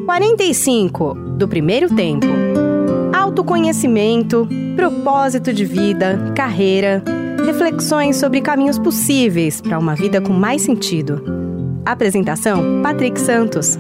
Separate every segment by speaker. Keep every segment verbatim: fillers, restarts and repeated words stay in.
Speaker 1: quarenta e cinco, do primeiro tempo. Autoconhecimento, propósito de vida, carreira, reflexões sobre caminhos possíveis para uma vida com mais sentido. Apresentação, Patrick Santos.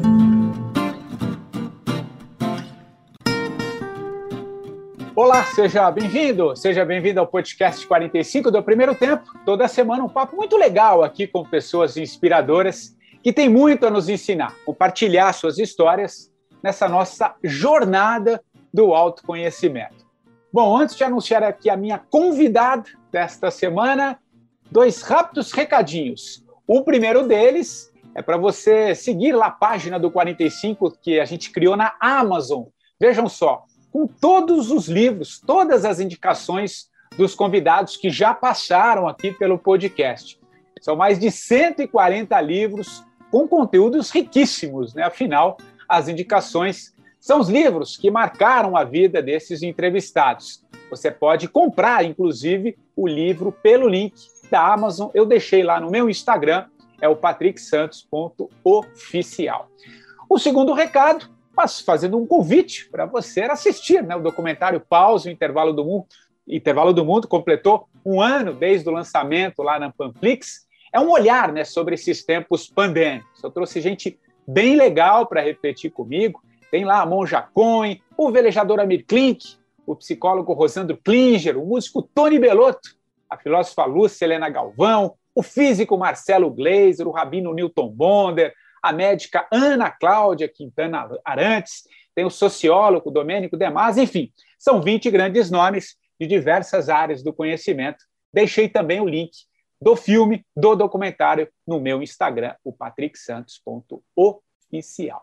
Speaker 2: Olá, seja bem-vindo, seja bem-vindo ao podcast quarenta e cinco do Primeiro Tempo. Toda semana um papo muito legal aqui com pessoas inspiradoras que têm muito a nos ensinar, compartilhar suas histórias nessa nossa jornada do autoconhecimento. Bom, antes de anunciar aqui a minha convidada desta semana, dois rápidos recadinhos. O primeiro deles é para você seguir lá a página do quarenta e cinco que a gente criou na Amazon. Vejam só, com todos os livros, todas as indicações dos convidados que já passaram aqui pelo podcast. São mais de cento e quarenta livros com conteúdos riquíssimos, né? Afinal, as indicações são os livros que marcaram a vida desses entrevistados. Você pode comprar, inclusive, o livro pelo link da Amazon. Eu deixei lá no meu Instagram, é o patrick santos ponto oficial. O segundo recado, fazendo um convite para você assistir, né, o documentário Pause, o Intervalo do Mundo. Intervalo do Mundo completou um ano desde o lançamento lá na Panflix. É um olhar, né, sobre esses tempos pandêmicos. Eu trouxe gente bem legal para refletir comigo. Tem lá a Monja Cohen, o velejador Amir Klink, o psicólogo Rosandro Klinger, o músico Tony Bellotto, a filósofa Lúcia Helena Galvão, o físico Marcelo Gleiser, o rabino Newton Bonder, a médica Ana Cláudia Quintana Arantes, tem o sociólogo Domênico De Masi, enfim, são vinte grandes nomes de diversas áreas do conhecimento. Deixei também o link do filme, do documentário, no meu Instagram, o patrick santos ponto oficial.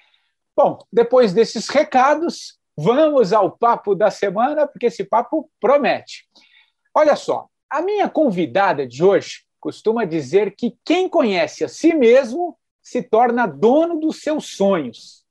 Speaker 2: Bom, depois desses recados, vamos ao papo da semana, porque esse papo promete. Olha só, a minha convidada de hoje costuma dizer que quem conhece a si mesmo se torna dono dos seus sonhos.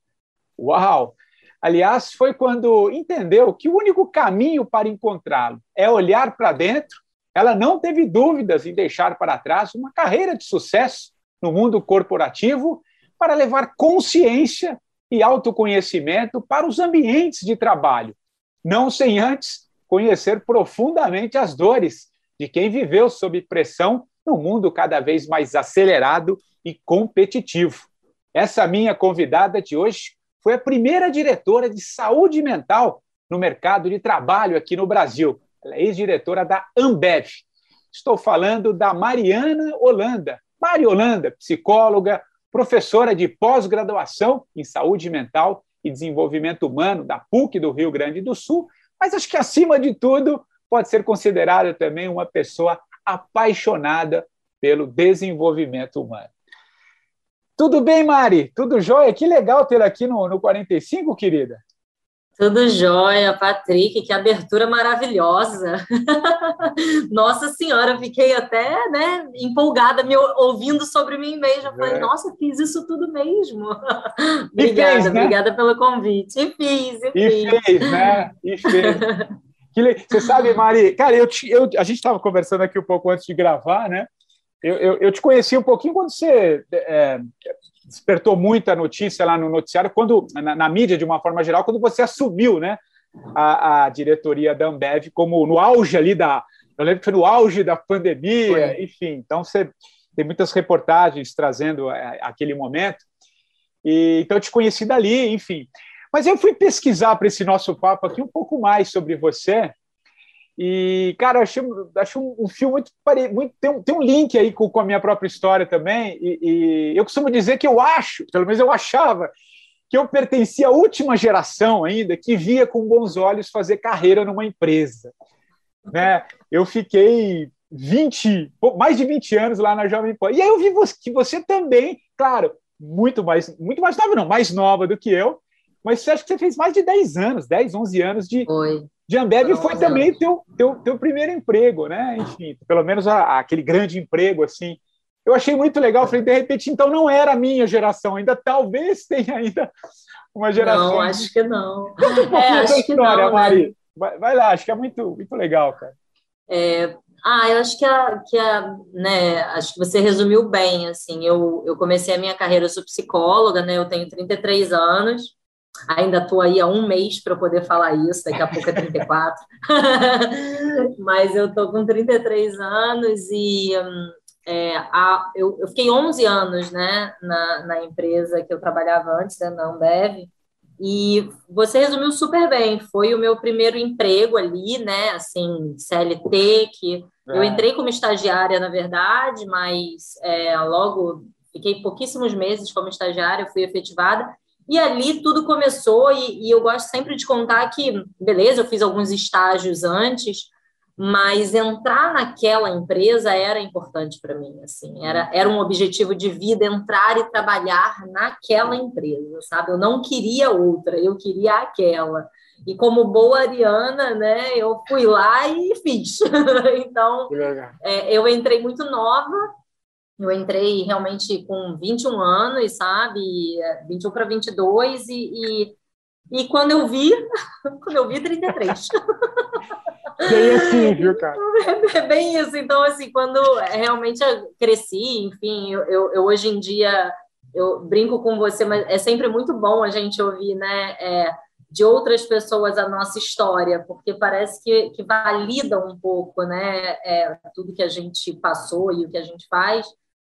Speaker 2: Uau! Aliás, foi quando entendeu que o único caminho para encontrá-lo é olhar para dentro. Ela não teve dúvidas em deixar para trás uma carreira de sucesso no mundo corporativo para levar consciência e autoconhecimento para os ambientes de trabalho, não sem antes conhecer profundamente as dores de quem viveu sob pressão no mundo cada vez mais acelerado e competitivo. Essa minha convidada de hoje foi a primeira diretora de saúde mental no mercado de trabalho aqui no Brasil. Ela é ex-diretora da Ambev. Estou falando da Mariana Holanda. Mari Holanda, psicóloga, professora de pós-graduação em saúde mental e desenvolvimento humano da P U C do Rio Grande do Sul, mas acho que, acima de tudo, pode ser considerada também uma pessoa apaixonada pelo desenvolvimento humano. Tudo bem, Mari? Tudo jóia? Que legal tê-la aqui no, no quarenta e cinco, querida.
Speaker 3: Tudo jóia, Patrick, que abertura maravilhosa. Nossa Senhora, eu fiquei até, né, empolgada me ouvindo sobre mim mesma. Eu falei, é. Nossa, fiz isso tudo mesmo. Obrigada, fez, né? Obrigada pelo convite. E fiz, e,
Speaker 2: e
Speaker 3: fiz.
Speaker 2: fez, né? E fez. Que le... Você sabe, Mari, cara, eu te, eu, a gente estava conversando aqui um pouco antes de gravar, né? Eu, eu, eu te conheci um pouquinho quando você é, despertou muita notícia lá no noticiário, quando, na, na mídia, de uma forma geral, quando você assumiu, né, a, a diretoria da Ambev, como no auge ali da... Eu lembro que foi no auge da pandemia, foi. Enfim. Então, você tem muitas reportagens trazendo é, aquele momento. E, então, eu te conheci dali, enfim. Mas eu fui pesquisar para esse nosso papo aqui um pouco mais sobre você. E, cara, eu achei, achei um, um filme muito... muito tem, um, tem um link aí com, com a minha própria história também, e, e eu costumo dizer que eu acho, pelo menos eu achava, que eu pertencia à última geração ainda que via com bons olhos fazer carreira numa empresa. Né? Eu fiquei vinte, mais de vinte anos lá na Jovem Pan, e aí eu vi que você também, claro, muito mais, muito mais nova, não, mais nova do que eu, mas você acha que você fez mais de dez anos, dez, onze anos de...
Speaker 3: Foi.
Speaker 2: De Ambev foi também teu, teu, teu primeiro emprego, né? Enfim, pelo menos a, a, aquele grande emprego, assim. Eu achei muito legal, falei, de repente, então não era a minha geração, ainda talvez tenha ainda uma geração.
Speaker 3: Não, acho que não.
Speaker 2: Conta um pouquinho
Speaker 3: é,
Speaker 2: a tua
Speaker 3: acho
Speaker 2: história,
Speaker 3: não,
Speaker 2: Mari.
Speaker 3: né?
Speaker 2: Vai, vai lá, acho que é muito, muito legal, cara.
Speaker 3: É, Ah, eu acho que a, que a, né, acho que você resumiu bem, assim, eu, eu comecei a minha carreira, eu sou psicóloga, né, eu tenho trinta e três anos, ainda estou aí há um mês para poder falar isso, daqui a pouco é trinta e quatro, mas eu estou com trinta e três anos e hum, é, a, eu, eu fiquei onze anos, né, na, na empresa que eu trabalhava antes, né, na Ambev, e você resumiu super bem, foi o meu primeiro emprego ali, né, assim, C L T, que eu
Speaker 2: É.
Speaker 3: entrei como estagiária, na verdade, mas é, logo fiquei pouquíssimos meses como estagiária, fui efetivada, e ali tudo começou, e, e eu gosto sempre de contar que, beleza, eu fiz alguns estágios antes, mas entrar naquela empresa era importante para mim, assim, era, era um objetivo de vida entrar e trabalhar naquela empresa, sabe? Eu não queria outra, eu queria aquela. E como boa ariana, né, eu fui lá e fiz. Então, é, eu entrei muito nova, eu entrei realmente com vinte e um anos, sabe? vinte e um para vinte e dois, e, e, e quando eu vi, quando eu vi, trinta e três.
Speaker 2: Bem assim, viu, cara?
Speaker 3: É bem isso. Então, assim, quando realmente eu cresci, enfim, eu, eu, eu hoje em dia, eu brinco com você, mas é sempre muito bom a gente ouvir, né, é, de outras pessoas a nossa história, porque parece que, que valida um pouco, né, é, tudo que a gente passou e o que a gente faz,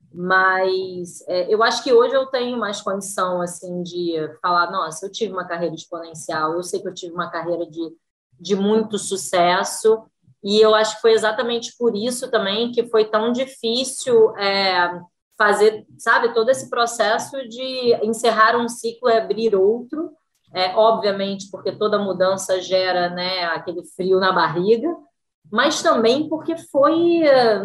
Speaker 3: mas é, eu acho que hoje eu tenho mais condição, assim, de falar, nossa, eu tive uma carreira exponencial, eu sei que eu tive uma carreira de de muito sucesso, e eu acho que foi exatamente por isso também que foi tão difícil é, fazer, sabe, todo esse processo de encerrar um ciclo e abrir outro, é, obviamente porque toda mudança gera, né, aquele frio na barriga, mas também porque foi,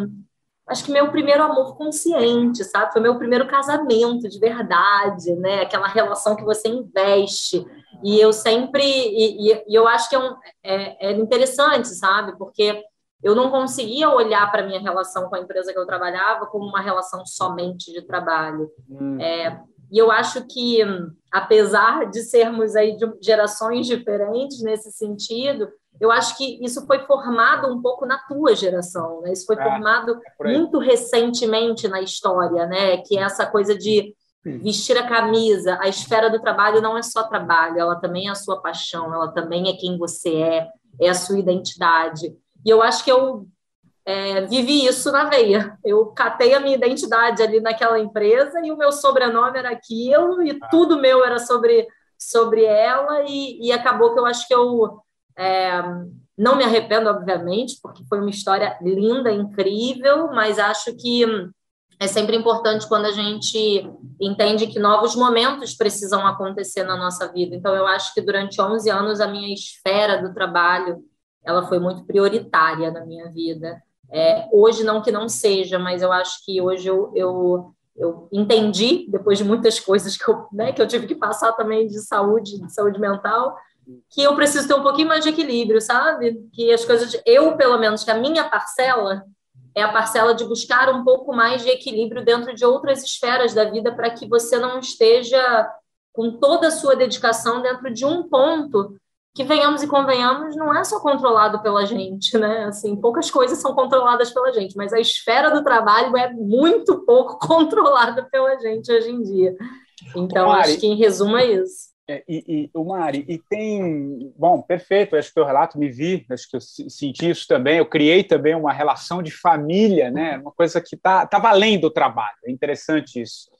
Speaker 3: acho que meu primeiro amor consciente, sabe, foi meu primeiro casamento de verdade, né, aquela relação que você investe. E eu sempre, e, e eu acho que é, um, é, é interessante, sabe? Porque eu não conseguia olhar para a minha relação com a empresa que eu trabalhava como uma relação somente de trabalho. Hum. É, e eu acho que, apesar de sermos aí de gerações diferentes nesse sentido, eu acho que isso foi formado um pouco na tua geração, né? Isso foi é, formado é muito recentemente na história, né? Que é essa coisa de vestir a camisa, a esfera do trabalho não é só trabalho, ela também é a sua paixão, ela também é quem você é, é a sua identidade. E eu acho que eu é, vivi isso na veia. Eu catei a minha identidade ali naquela empresa e o meu sobrenome era aquilo e tudo meu era sobre, sobre ela e, e acabou que eu acho que eu é, não me arrependo, obviamente, porque foi uma história linda, incrível, mas acho que é sempre importante quando a gente entende que novos momentos precisam acontecer na nossa vida. Então, eu acho que durante onze anos a minha esfera do trabalho ela foi muito prioritária na minha vida. É, hoje, não que não seja, mas eu acho que hoje eu, eu, eu entendi, depois de muitas coisas que eu, né, que eu tive que passar também de saúde, de saúde mental, que eu preciso ter um pouquinho mais de equilíbrio, sabe? Que as coisas, eu, pelo menos, que a minha parcela é a parcela de buscar um pouco mais de equilíbrio dentro de outras esferas da vida para que você não esteja com toda a sua dedicação dentro de um ponto que, venhamos e convenhamos, não é só controlado pela gente, né? Assim, poucas coisas são controladas pela gente, mas a esfera do trabalho é muito pouco controlada pela gente hoje em dia. Então, Mari, acho que, em resumo, é isso.
Speaker 2: É, e, e o Mari, e tem... Bom, perfeito, acho que o teu relato me vi, acho que eu senti isso também, eu criei também uma relação de família, né? Uma coisa que está tá valendo o trabalho, é interessante isso.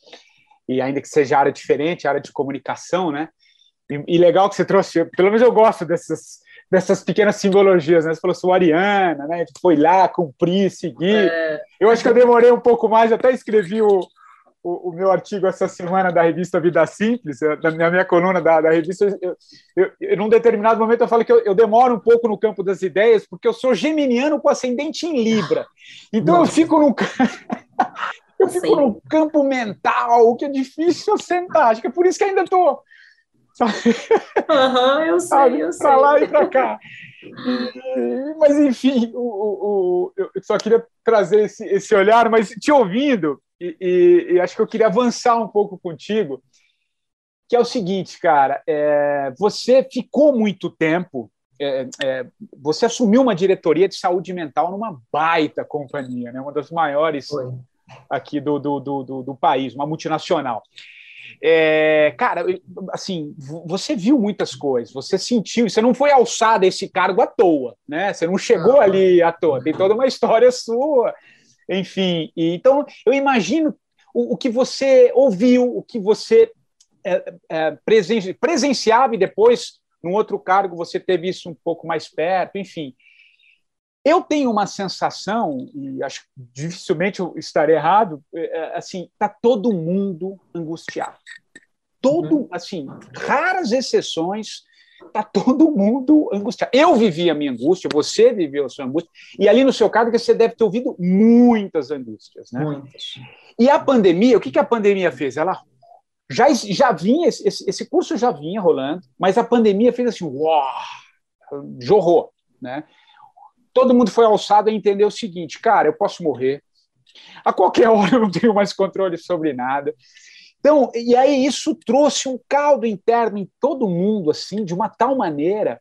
Speaker 2: E ainda que seja área diferente, área de comunicação, né? E, e legal que você trouxe, pelo menos eu gosto dessas, dessas pequenas simbologias, né? Você falou, sou ariana, né? Foi lá, cumprir, seguir. É... Eu acho que eu demorei um pouco mais, até escrevi o... O, o meu artigo essa semana da revista Vida Simples, na minha coluna da, da revista, eu, eu, eu, num determinado momento eu falo que eu, eu demoro um pouco no campo das ideias, porque eu sou geminiano com ascendente em Libra. Então Nossa. eu fico num eu fico num campo mental que é difícil sentar. Acho que é por isso que ainda estou.
Speaker 3: Aham, eu sei, eu sei.
Speaker 2: Para lá e para cá. E, mas, enfim, o, o, o, eu só queria trazer esse, esse olhar, mas te ouvindo, e, e, e acho que eu queria avançar um pouco contigo, que é o seguinte, cara, é, você ficou muito tempo é, é, você assumiu uma diretoria de saúde mental numa baita companhia, né? Uma das maiores Foi. aqui do, do, do, do, do país, uma multinacional. É, cara, assim, você viu muitas coisas, você sentiu, você não foi alçado a esse cargo à toa, né? Você não chegou não. ali à toa, tem toda uma história sua, enfim. E, então, eu imagino o, o que você ouviu, o que você é, é, presen, presenciava e depois, num outro cargo, você teve isso um pouco mais perto, enfim. Eu tenho uma sensação, e acho que dificilmente eu estarei errado, assim, está todo mundo angustiado. Todo, uhum. assim, raras exceções, está todo mundo angustiado. Eu vivi a minha angústia, você viveu a sua angústia, e ali no seu caso você deve ter ouvido muitas angústias, né?
Speaker 3: Muitas.
Speaker 2: E a pandemia, o que, que a pandemia fez? Ela já, já vinha, esse, esse curso já vinha rolando, mas a pandemia fez assim, uau, jorrou, né? Todo mundo foi alçado a entender o seguinte, cara, eu posso morrer, a qualquer hora eu não tenho mais controle sobre nada. Então, e aí isso trouxe um caldo interno em todo mundo, assim, de uma tal maneira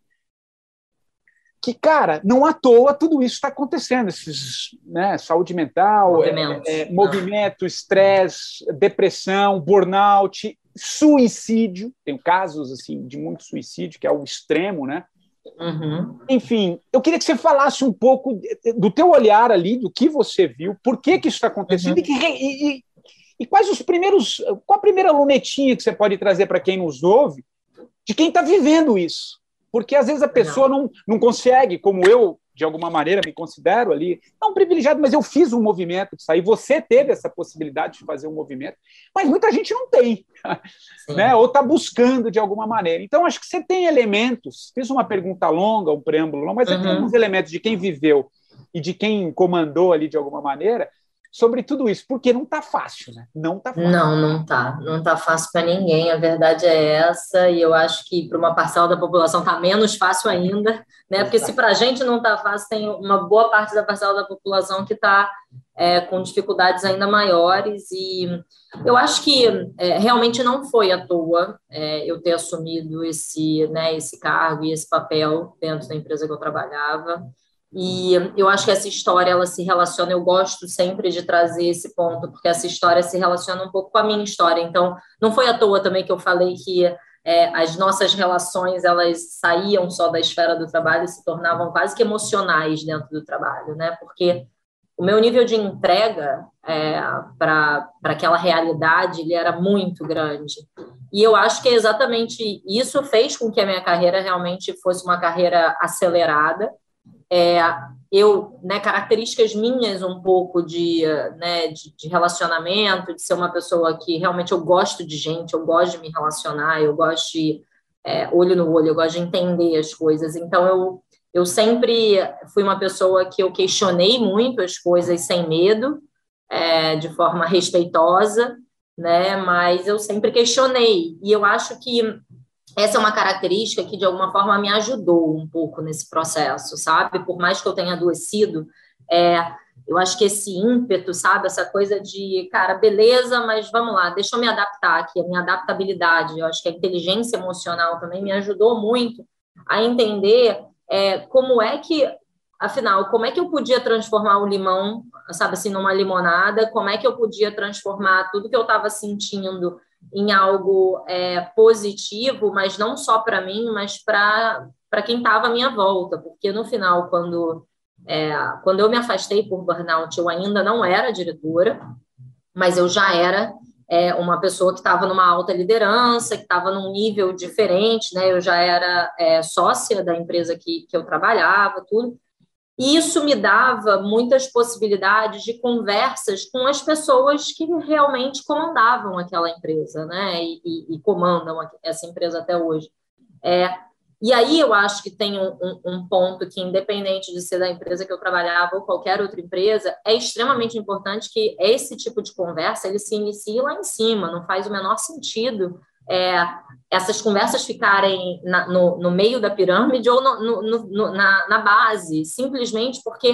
Speaker 2: que, cara, não à toa tudo isso está acontecendo, esses, né, saúde mental, é, é, movimento, estresse, depressão, burnout, suicídio, tem casos, assim, de muito suicídio, que é o extremo, né?
Speaker 3: Uhum.
Speaker 2: Enfim, eu queria que você falasse um pouco do teu olhar ali, do que você viu, por que, que isso está acontecendo uhum. e, que, e, e, e quais os primeiros, qual a primeira lunetinha que você pode trazer para quem nos ouve de quem está vivendo isso, porque às vezes a pessoa não, não consegue, como eu de alguma maneira me considero ali, não privilegiado, mas eu fiz um movimento de sair, você teve essa possibilidade de fazer um movimento, mas muita gente não tem, né? Ou está buscando de alguma maneira. Então, acho que você tem elementos, fiz uma pergunta longa, um preâmbulo longo, mas uhum. você tem alguns elementos de quem viveu e de quem comandou ali de alguma maneira, sobre tudo isso, porque não está fácil, né? Não está fácil.
Speaker 3: Não, não está. Não está fácil para ninguém, a verdade é essa, e eu acho que para uma parcela da população está menos fácil ainda, né? Porque se para a gente não está fácil, tem uma boa parte da parcela da população que está é, com dificuldades ainda maiores, e eu acho que é, realmente não foi à toa é, eu ter assumido esse, né, esse cargo e esse papel dentro da empresa que eu trabalhava. E eu acho que essa história, ela se relaciona, eu gosto sempre de trazer esse ponto, porque essa história se relaciona um pouco com a minha história, então não foi à toa também que eu falei que é, as nossas relações, elas saíam só da esfera do trabalho e se tornavam quase que emocionais dentro do trabalho, né, porque o meu nível de entrega é, para aquela realidade, ele era muito grande, e eu acho que exatamente isso fez com que a minha carreira realmente fosse uma carreira acelerada. É, eu, né, características minhas um pouco de, né, de, de relacionamento, de ser uma pessoa que realmente eu gosto de gente, eu gosto de me relacionar, eu gosto de é, olho no olho, eu gosto de entender as coisas, então eu, eu sempre fui uma pessoa que eu questionei muito as coisas sem medo, é, de forma respeitosa, né, mas eu sempre questionei, e eu acho que essa é uma característica que, de alguma forma, me ajudou um pouco nesse processo, sabe? Por mais que eu tenha adoecido, é, eu acho que esse ímpeto, sabe? Essa coisa de, cara, beleza, mas vamos lá, deixa eu me adaptar aqui, a minha adaptabilidade. Eu acho que a inteligência emocional também me ajudou muito a entender é, como é que, afinal, como é que eu podia transformar o limão, sabe assim, numa limonada, como é que eu podia transformar tudo que eu estava sentindo em algo é, positivo, mas não só para mim, mas para quem estava à minha volta, porque no final, quando, é, quando eu me afastei por burnout, eu ainda não era diretora, mas eu já era é, uma pessoa que estava numa alta liderança, que estava num nível diferente, né? Eu já era é, sócia da empresa que, que eu trabalhava, tudo. E isso me dava muitas possibilidades de conversas com as pessoas que realmente comandavam aquela empresa, né? E, e, e comandam essa empresa até hoje. É, e aí eu acho que tem um, um, um ponto que, independente de ser da empresa que eu trabalhava ou qualquer outra empresa, é extremamente importante que esse tipo de conversa ele se inicie lá em cima, não faz o menor sentido é, essas conversas ficarem na, no, no meio da pirâmide ou no, no, no, na, na base, simplesmente porque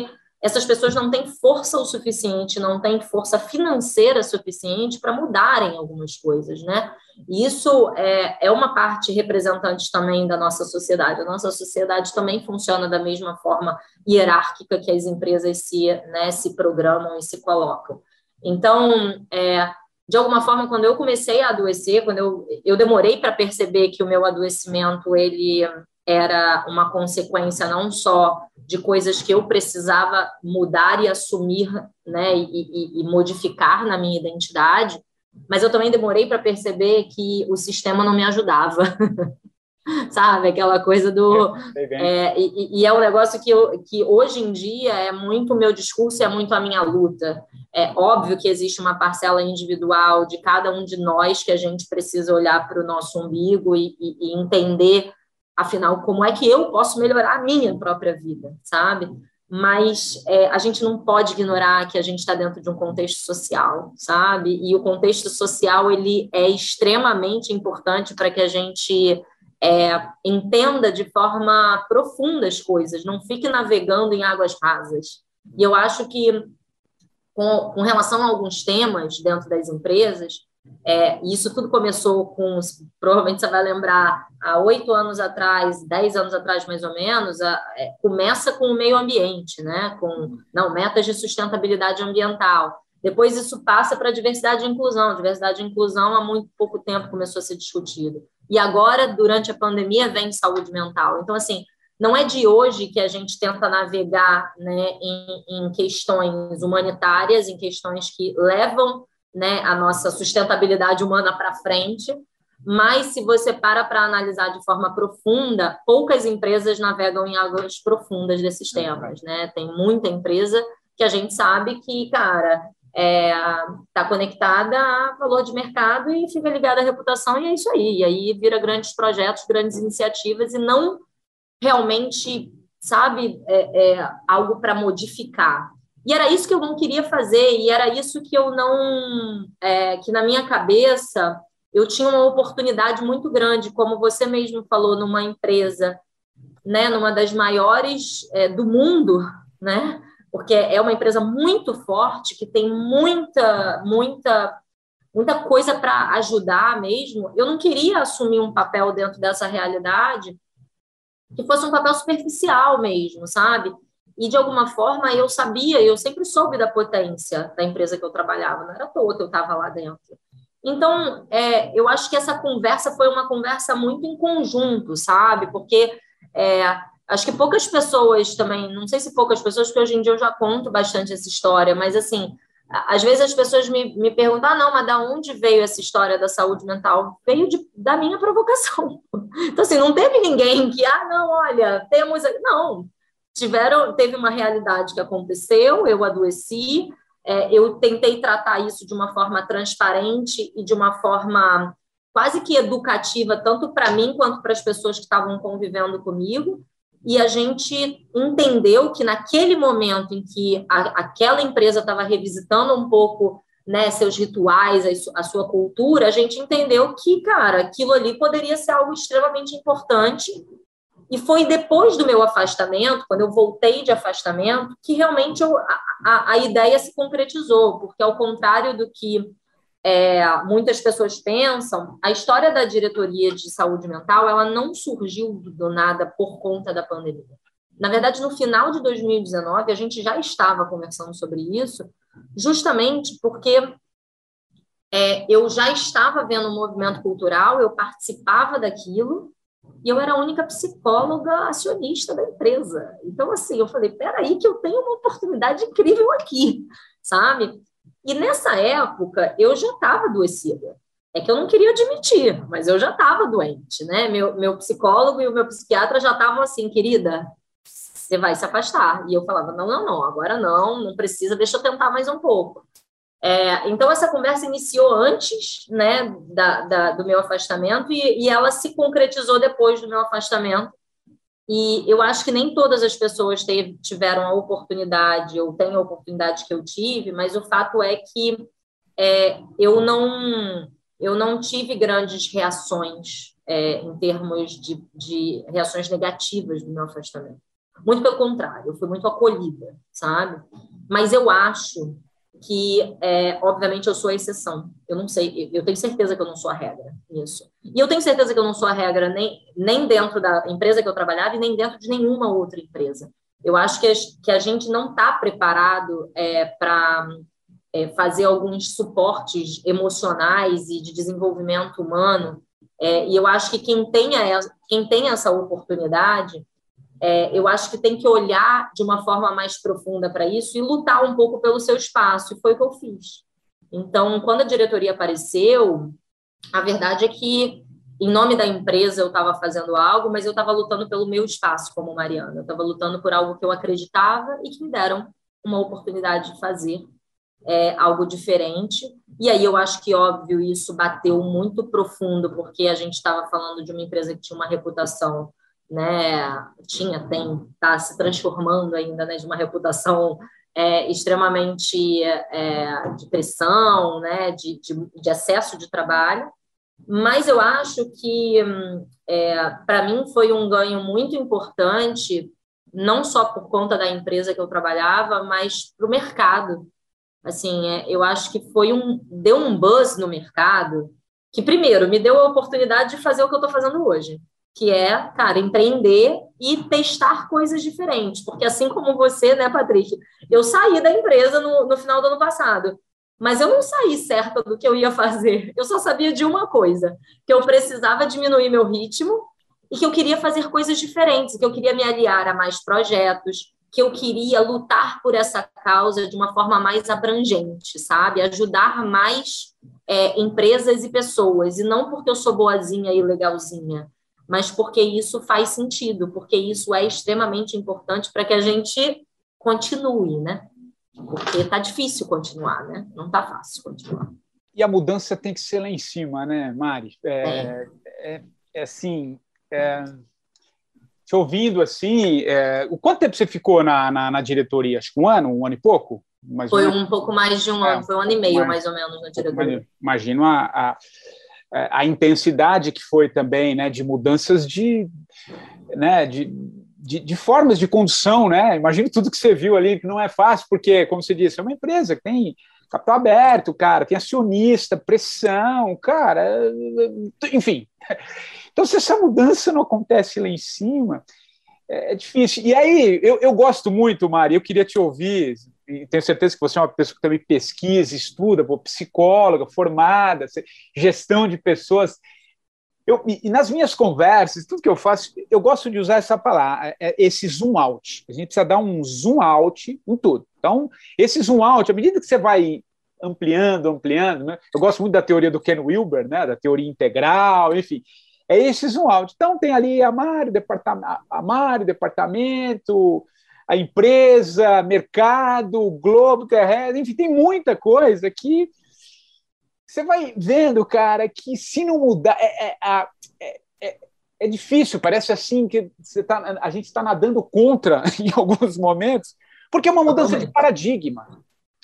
Speaker 3: essas pessoas não têm força o suficiente, não têm força financeira suficiente para mudarem algumas coisas, né? E isso é, é uma parte representante também da nossa sociedade. A nossa sociedade também funciona da mesma forma hierárquica que as empresas se, né, se programam e se colocam. Então, é, de alguma forma, quando eu comecei a adoecer, quando eu, eu demorei para perceber que o meu adoecimento, ele era uma consequência não só de coisas que eu precisava mudar e assumir, né, e, e, e modificar na minha identidade, mas eu também demorei para perceber que o sistema não me ajudava. Sabe, aquela coisa do... É, e, e é um negócio que, eu, que hoje em dia é muito o meu discurso, é muito a minha luta. É óbvio que existe uma parcela individual de cada um de nós que a gente precisa olhar para o nosso umbigo e, e, e entender, afinal, como é que eu posso melhorar a minha própria vida, sabe? Mas é, a gente não pode ignorar que a gente está dentro de um contexto social, sabe? E o contexto social, ele é extremamente importante para que a gente... É, entenda de forma profunda as coisas, não fique navegando em águas rasas. E eu acho que, com, com relação a alguns temas dentro das empresas, é, isso tudo começou com, provavelmente você vai lembrar, há oito anos atrás, dez anos atrás mais ou menos, a, é, começa com o meio ambiente, né? Com não, metas de sustentabilidade ambiental. Depois isso passa para diversidade e inclusão. Diversidade e inclusão há muito pouco tempo começou a ser discutido. E agora, durante a pandemia, vem saúde mental. Então, assim, não é de hoje que a gente tenta navegar, né, em, em questões humanitárias, em questões que levam, né, a nossa sustentabilidade humana para frente, mas se você para para analisar de forma profunda, poucas empresas navegam em águas profundas desses temas, né? Tem muita empresa que a gente sabe que, cara... está é, conectada a valor de mercado e fica ligada à reputação, e é isso aí. E aí vira grandes projetos, grandes iniciativas, e não realmente, sabe, é, é, algo para modificar. E era isso que eu não queria fazer, e era isso que eu não... É, que na minha cabeça eu tinha uma oportunidade muito grande, como você mesmo falou, numa empresa, né, numa das maiores é, do mundo, né? Porque é uma empresa muito forte, que tem muita, muita, muita coisa para ajudar mesmo. Eu não queria assumir um papel dentro dessa realidade que fosse um papel superficial mesmo, sabe? E, de alguma forma, eu sabia, eu sempre soube da potência da empresa que eu trabalhava, não era à toa que eu estava lá dentro. Então, é, eu acho que essa conversa foi uma conversa muito em conjunto, sabe? Porque... É, acho que poucas pessoas também, não sei se poucas pessoas, porque hoje em dia eu já conto bastante essa história, mas assim, às vezes as pessoas me, me perguntam, ah, não, mas da onde veio essa história da saúde mental? Veio de, da minha provocação. Então, assim, não teve ninguém que, ah, não, olha, temos... Não, tiveram, teve uma realidade que aconteceu, eu adoeci, é, eu tentei tratar isso de uma forma transparente e de uma forma quase que educativa, tanto para mim quanto para as pessoas que estavam convivendo comigo. E a gente entendeu que naquele momento em que a, aquela empresa estava revisitando um pouco, né, seus rituais, a, a sua cultura, a gente entendeu que, cara, aquilo ali poderia ser algo extremamente importante. E foi depois do meu afastamento, quando eu voltei de afastamento, que realmente eu, a, a, a ideia se concretizou, porque ao contrário do que É, muitas pessoas pensam, a história da diretoria de saúde mental, ela não surgiu do nada por conta da pandemia. Na verdade, no final de dois mil e dezenove, a gente já estava conversando sobre isso, justamente porque é, eu já estava vendo um movimento cultural, eu participava daquilo, e eu era a única psicóloga acionista da empresa. Então, assim, eu falei, peraí que eu tenho uma oportunidade incrível aqui, sabe? E nessa época, eu já estava adoecida. É que eu não queria admitir, mas eu já estava doente, né? Meu, meu psicólogo e o meu psiquiatra já estavam assim, querida, você vai se afastar. E eu falava, não, não, não, agora não, não precisa, deixa eu tentar mais um pouco. É, então, essa conversa iniciou antes, né, da, da, do meu afastamento e, e ela se concretizou depois do meu afastamento. E eu acho que nem todas as pessoas teve, tiveram a oportunidade, ou têm a oportunidade que eu tive, mas o fato é que é, eu, não, eu não tive grandes reações é, em termos de, de reações negativas do meu afastamento. Muito pelo contrário, eu fui muito acolhida, sabe? Mas eu acho que, é, obviamente, eu sou a exceção. Eu não sei, eu tenho certeza que eu não sou a regra nisso. E eu tenho certeza que eu não sou a regra nem, nem dentro da empresa que eu trabalhava e nem dentro de nenhuma outra empresa. Eu acho que a, que a gente não está preparado é, para é, fazer alguns suportes emocionais e de desenvolvimento humano. É, e eu acho que quem tem, a, quem tem essa oportunidade... É, eu acho que tem que olhar de uma forma mais profunda para isso e lutar um pouco pelo seu espaço, e foi o que eu fiz. Então, quando a diretoria apareceu, a verdade é que, em nome da empresa, eu estava fazendo algo, mas eu estava lutando pelo meu espaço como Mariana, eu estava lutando por algo que eu acreditava e que me deram uma oportunidade de fazer é, algo diferente. E aí eu acho que, óbvio, isso bateu muito profundo, porque a gente estava falando de uma empresa que tinha uma reputação, né, tinha, tem, está se transformando ainda, né, de uma reputação é, extremamente é, de pressão, né, de, de, de excesso de trabalho, mas eu acho que, é, para mim, foi um ganho muito importante, não só por conta da empresa que eu trabalhava, mas para o mercado. Assim, é, eu acho que foi um, deu um buzz no mercado, que, primeiro, me deu a oportunidade de fazer o que eu estou fazendo hoje, que é, cara, empreender e testar coisas diferentes. Porque assim como você, né, Patrick, eu saí da empresa no, no final do ano passado, mas eu não saí certa do que eu ia fazer. Eu só sabia de uma coisa, que eu precisava diminuir meu ritmo e que eu queria fazer coisas diferentes, que eu queria me aliar a mais projetos, que eu queria lutar por essa causa de uma forma mais abrangente, sabe? Ajudar mais é, empresas e pessoas, e não porque eu sou boazinha e legalzinha, mas porque isso faz sentido, porque isso é extremamente importante para que a gente continue, né? Porque está difícil continuar, né? Não está fácil continuar.
Speaker 2: E a mudança tem que ser lá em cima, né, Mari? É, é. é, é assim, é, te ouvindo assim, é, o quanto tempo você ficou na, na, na diretoria? Acho que um ano, um ano e pouco?
Speaker 3: Mais foi um, um pouco mais de um ano, é, foi um ano e meio, mais, mais ou menos, na diretoria.
Speaker 2: Imagino a... a a intensidade que foi também, né, de mudanças de, né, de, de, de formas de condução, né, imagino tudo que você viu ali, que não é fácil, porque, como você disse, é uma empresa que tem capital aberto, cara, tem acionista, pressão, cara, enfim. Então, se essa mudança não acontece lá em cima, é difícil. E aí, eu, eu gosto muito, Mari, eu queria te ouvir, e tenho certeza que você é uma pessoa que também pesquisa, estuda, psicóloga, formada, gestão de pessoas. Eu, e nas minhas conversas, tudo que eu faço, eu gosto de usar essa palavra, esse zoom out. A gente precisa dar um zoom out em tudo. Então, esse zoom out, à medida que você vai ampliando, ampliando, né? Eu gosto muito da teoria do Ken Wilber, né? Da teoria integral, enfim. É esse zoom out. Então, tem ali a Mari, departamento, a Mari, departamento, a empresa, mercado, globo terrestre, enfim, tem muita coisa que você vai vendo, cara, que se não mudar, é, é, é, é, é difícil, parece assim que você tá, a gente está nadando contra em alguns momentos, porque é uma mudança de paradigma.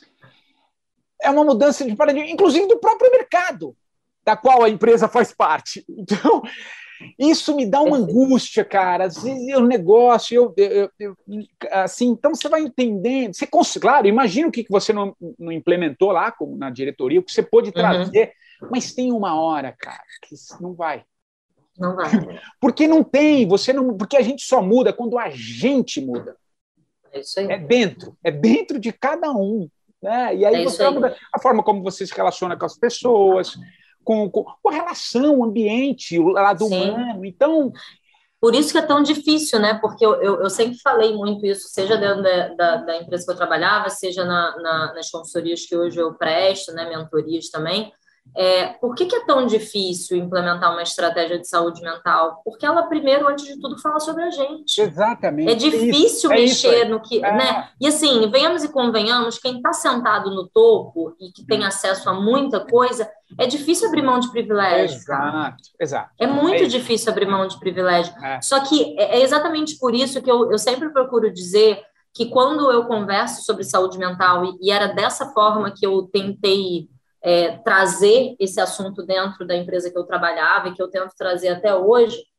Speaker 2: É uma mudança de paradigma, inclusive do próprio mercado, da qual a empresa faz parte. Então, isso me dá uma angústia, cara. Às vezes o negócio, eu, eu, eu, assim, então você vai entendendo. Você, claro, imagina o que você não, não implementou lá como na diretoria, o que você pôde trazer, uhum. Mas tem uma hora, cara, que não vai.
Speaker 3: Não vai.
Speaker 2: Porque não tem, você não, porque a gente só muda quando a gente muda.
Speaker 3: É isso aí.
Speaker 2: É dentro, é dentro de cada um, né? E aí
Speaker 3: é
Speaker 2: você muda a forma como você se relaciona com as pessoas. Com, com, com a relação, o ambiente, o lado Sim. humano. Então,
Speaker 3: por isso que é tão difícil, né? Porque eu, eu, eu sempre falei muito isso, seja dentro da, da, da empresa que eu trabalhava, seja na, na, nas consultorias que hoje eu presto, né? Mentorias também. É, por que, que é tão difícil implementar uma estratégia de saúde mental? Porque ela, primeiro, antes de tudo, fala sobre a gente.
Speaker 2: Exatamente.
Speaker 3: É difícil
Speaker 2: é
Speaker 3: mexer
Speaker 2: é
Speaker 3: no que...
Speaker 2: É.
Speaker 3: Né? E assim, venhamos e convenhamos, quem está sentado no topo e que tem acesso a muita coisa, é difícil abrir mão de privilégio.
Speaker 2: Exato,
Speaker 3: cara.
Speaker 2: exato.
Speaker 3: É muito
Speaker 2: é
Speaker 3: difícil abrir mão de privilégio.
Speaker 2: É.
Speaker 3: Só que é exatamente por isso que eu, eu sempre procuro dizer que quando eu converso sobre saúde mental, e, e era dessa forma que eu tentei... É, trazer esse assunto dentro da empresa que eu trabalhava e que eu tento trazer até hoje,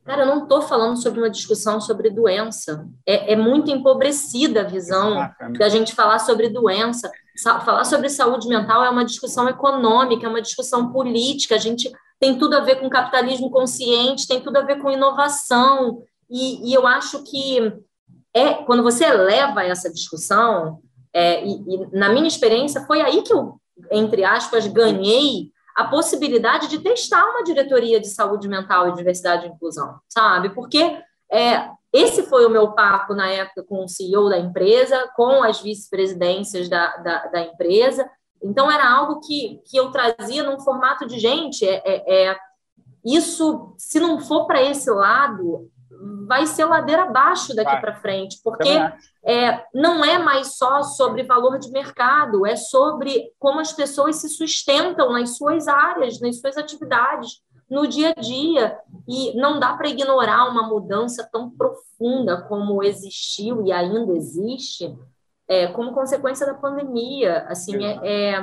Speaker 3: Cara, eu não estou falando sobre uma discussão sobre doença. É, é muito empobrecida a visão
Speaker 2: Exatamente.
Speaker 3: da gente falar sobre doença. Sa- falar sobre saúde mental é uma discussão econômica, é uma discussão política. A gente tem tudo a ver com capitalismo consciente, tem tudo a ver com inovação. E, e eu acho que é quando você leva essa discussão, é, e, e na minha experiência foi aí que eu, entre aspas, ganhei a possibilidade de testar uma diretoria de saúde mental e diversidade e inclusão, sabe? Porque é, esse foi o meu papo na época com o C E O da empresa, com as vice-presidências da, da, da empresa. Então, era algo que, que eu trazia num formato de gente. É, é, é, isso, se não for para esse lado, vai ser ladeira abaixo daqui para frente, porque é, não é mais só sobre valor de mercado, é sobre como as pessoas se sustentam nas suas áreas, nas suas atividades, no dia a dia, e não dá para ignorar uma mudança tão profunda como existiu e ainda existe, é, como consequência da pandemia. Assim, é, é,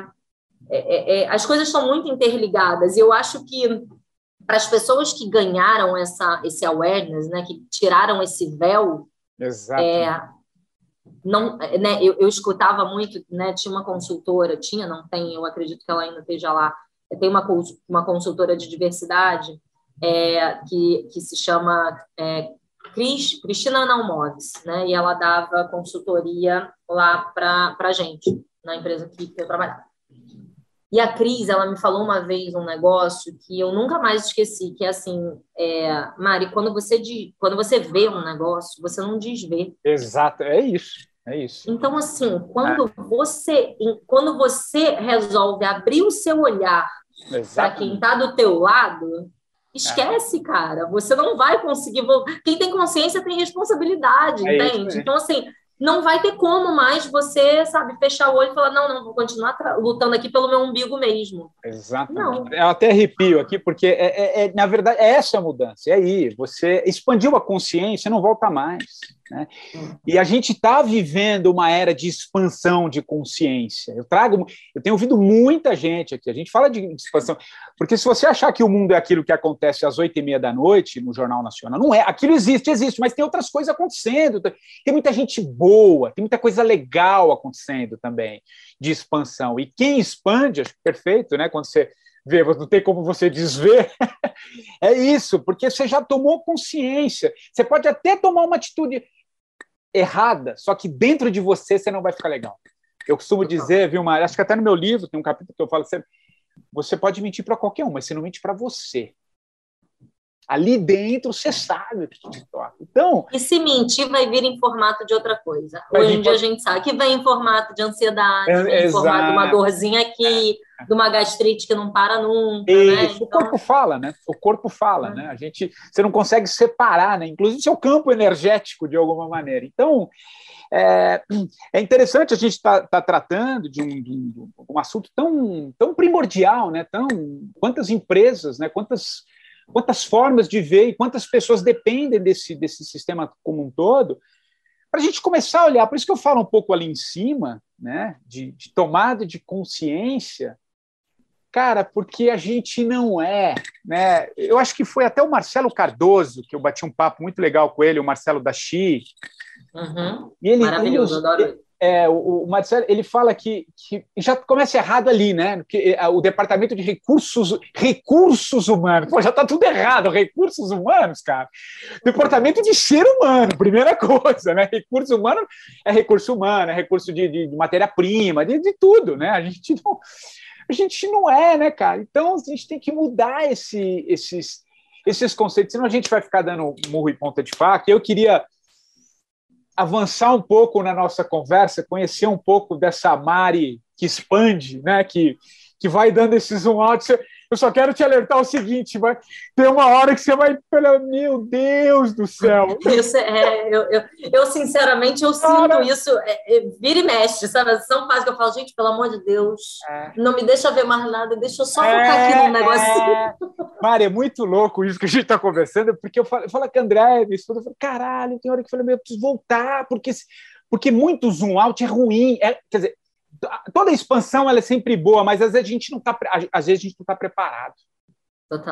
Speaker 3: é, é, as coisas estão muito interligadas, e eu acho que para as pessoas que ganharam essa, esse awareness, né, que tiraram esse véu, é, não, né, eu, eu escutava muito, né, tinha uma consultora, tinha, não tem, eu acredito que ela ainda esteja lá, tem uma, uma consultora de diversidade é, que, que se chama é, Cris, Cristina Naumoves, né, e ela dava consultoria lá para a gente, na empresa que eu trabalhava. E a Cris, ela me falou uma vez um negócio que eu nunca mais esqueci, que é assim, é, Mari, quando você, quando você vê um negócio, você não desvê.
Speaker 2: Exato, é isso, é isso.
Speaker 3: Então, assim, quando, é. você, quando você resolve abrir o seu olhar para quem está do teu lado, esquece, é. cara, você não vai conseguir... Quem tem consciência tem responsabilidade, é entende? Isso, é. Então, assim... não vai ter como mais você, sabe, fechar o olho e falar, não, não, vou continuar lutando aqui pelo meu umbigo mesmo.
Speaker 2: Exatamente. Não. Eu até arrepio aqui, porque, é, é, é, na verdade, é essa a mudança, é aí, você expandiu a consciência, não volta mais. Né? Hum. E a gente está vivendo uma era de expansão de consciência. Eu trago, eu tenho ouvido muita gente aqui, a gente fala de, de expansão, porque se você achar que o mundo é aquilo que acontece às oito e meia da noite no Jornal Nacional, não é, aquilo existe, existe, mas tem outras coisas acontecendo, tem muita gente boa, tem muita coisa legal acontecendo também, de expansão, e quem expande, acho que perfeito, né, quando você vê, não tem como você desver, é isso, porque você já tomou consciência, você pode até tomar uma atitude errada, só que dentro de você você não vai ficar legal. Eu costumo dizer, viu, Mari, acho que até no meu livro tem um capítulo que eu falo sempre, você pode mentir para qualquer um, mas você não mente para você. Ali dentro você sabe o que te toca. Então,
Speaker 3: e se mentir, vai vir em formato de outra coisa. Hoje em dia a gente sabe que vem em formato de ansiedade, é, vem em formato de uma dorzinha aqui, é. de uma gastrite que não para nunca.
Speaker 2: Isso,
Speaker 3: né?
Speaker 2: Então... O corpo fala, né? O corpo fala, é. né? A gente, você não consegue separar, né? Inclusive seu campo energético de alguma maneira. Então, é, é interessante a gente estar tá, tá tratando de um, de um, um assunto tão, tão primordial, né? Tão, quantas empresas, né? Quantas quantas formas de ver e quantas pessoas dependem desse, desse sistema como um todo, para a gente começar a olhar. Por isso que eu falo um pouco ali em cima, né, de, de tomada de consciência, cara, porque a gente não é... Né, eu acho que foi até o Marcelo Cardoso, que eu bati um papo muito legal com ele, o Marcelo da Xi.
Speaker 3: Uhum.
Speaker 2: E ele,
Speaker 3: Maravilhoso,
Speaker 2: ele,
Speaker 3: adoro ele.
Speaker 2: É, o, o Marcelo, ele fala que, que já começa errado ali, né? Porque o Departamento de Recursos, recursos Humanos, pô, já está tudo errado, recursos humanos, cara. Departamento de Ser Humano, primeira coisa, né? Recursos humanos é recurso humano, é recurso de, de, de matéria-prima, de, de tudo, né? A gente, não, a gente não é, né, cara? Então, a gente tem que mudar esse, esses, esses conceitos, senão a gente vai ficar dando murro e ponta de faca. Eu queria avançar um pouco na nossa conversa, conhecer um pouco dessa Mari que expande, né, que, que vai dando esse zoom out. Eu só quero te alertar o seguinte, vai ter uma hora que você vai falar, meu Deus do céu.
Speaker 3: Isso é, eu, eu, eu sinceramente, eu Cara... sinto isso, é, é, vira e mexe, sabe? São fases que eu falo, gente, pelo amor de Deus, é. não me deixa ver mais nada, deixa eu só é, focar aqui no negocinho.
Speaker 2: É. Mari, é muito louco isso que a gente está conversando, porque eu falo, eu falo com a André, minha esposa, eu falo, caralho, tem hora que eu falei, meu, eu preciso voltar, porque, porque muito zoom out é ruim, é, quer dizer, toda expansão ela é sempre boa, mas às vezes a gente não está às vezes a gente não está preparado.
Speaker 3: Total.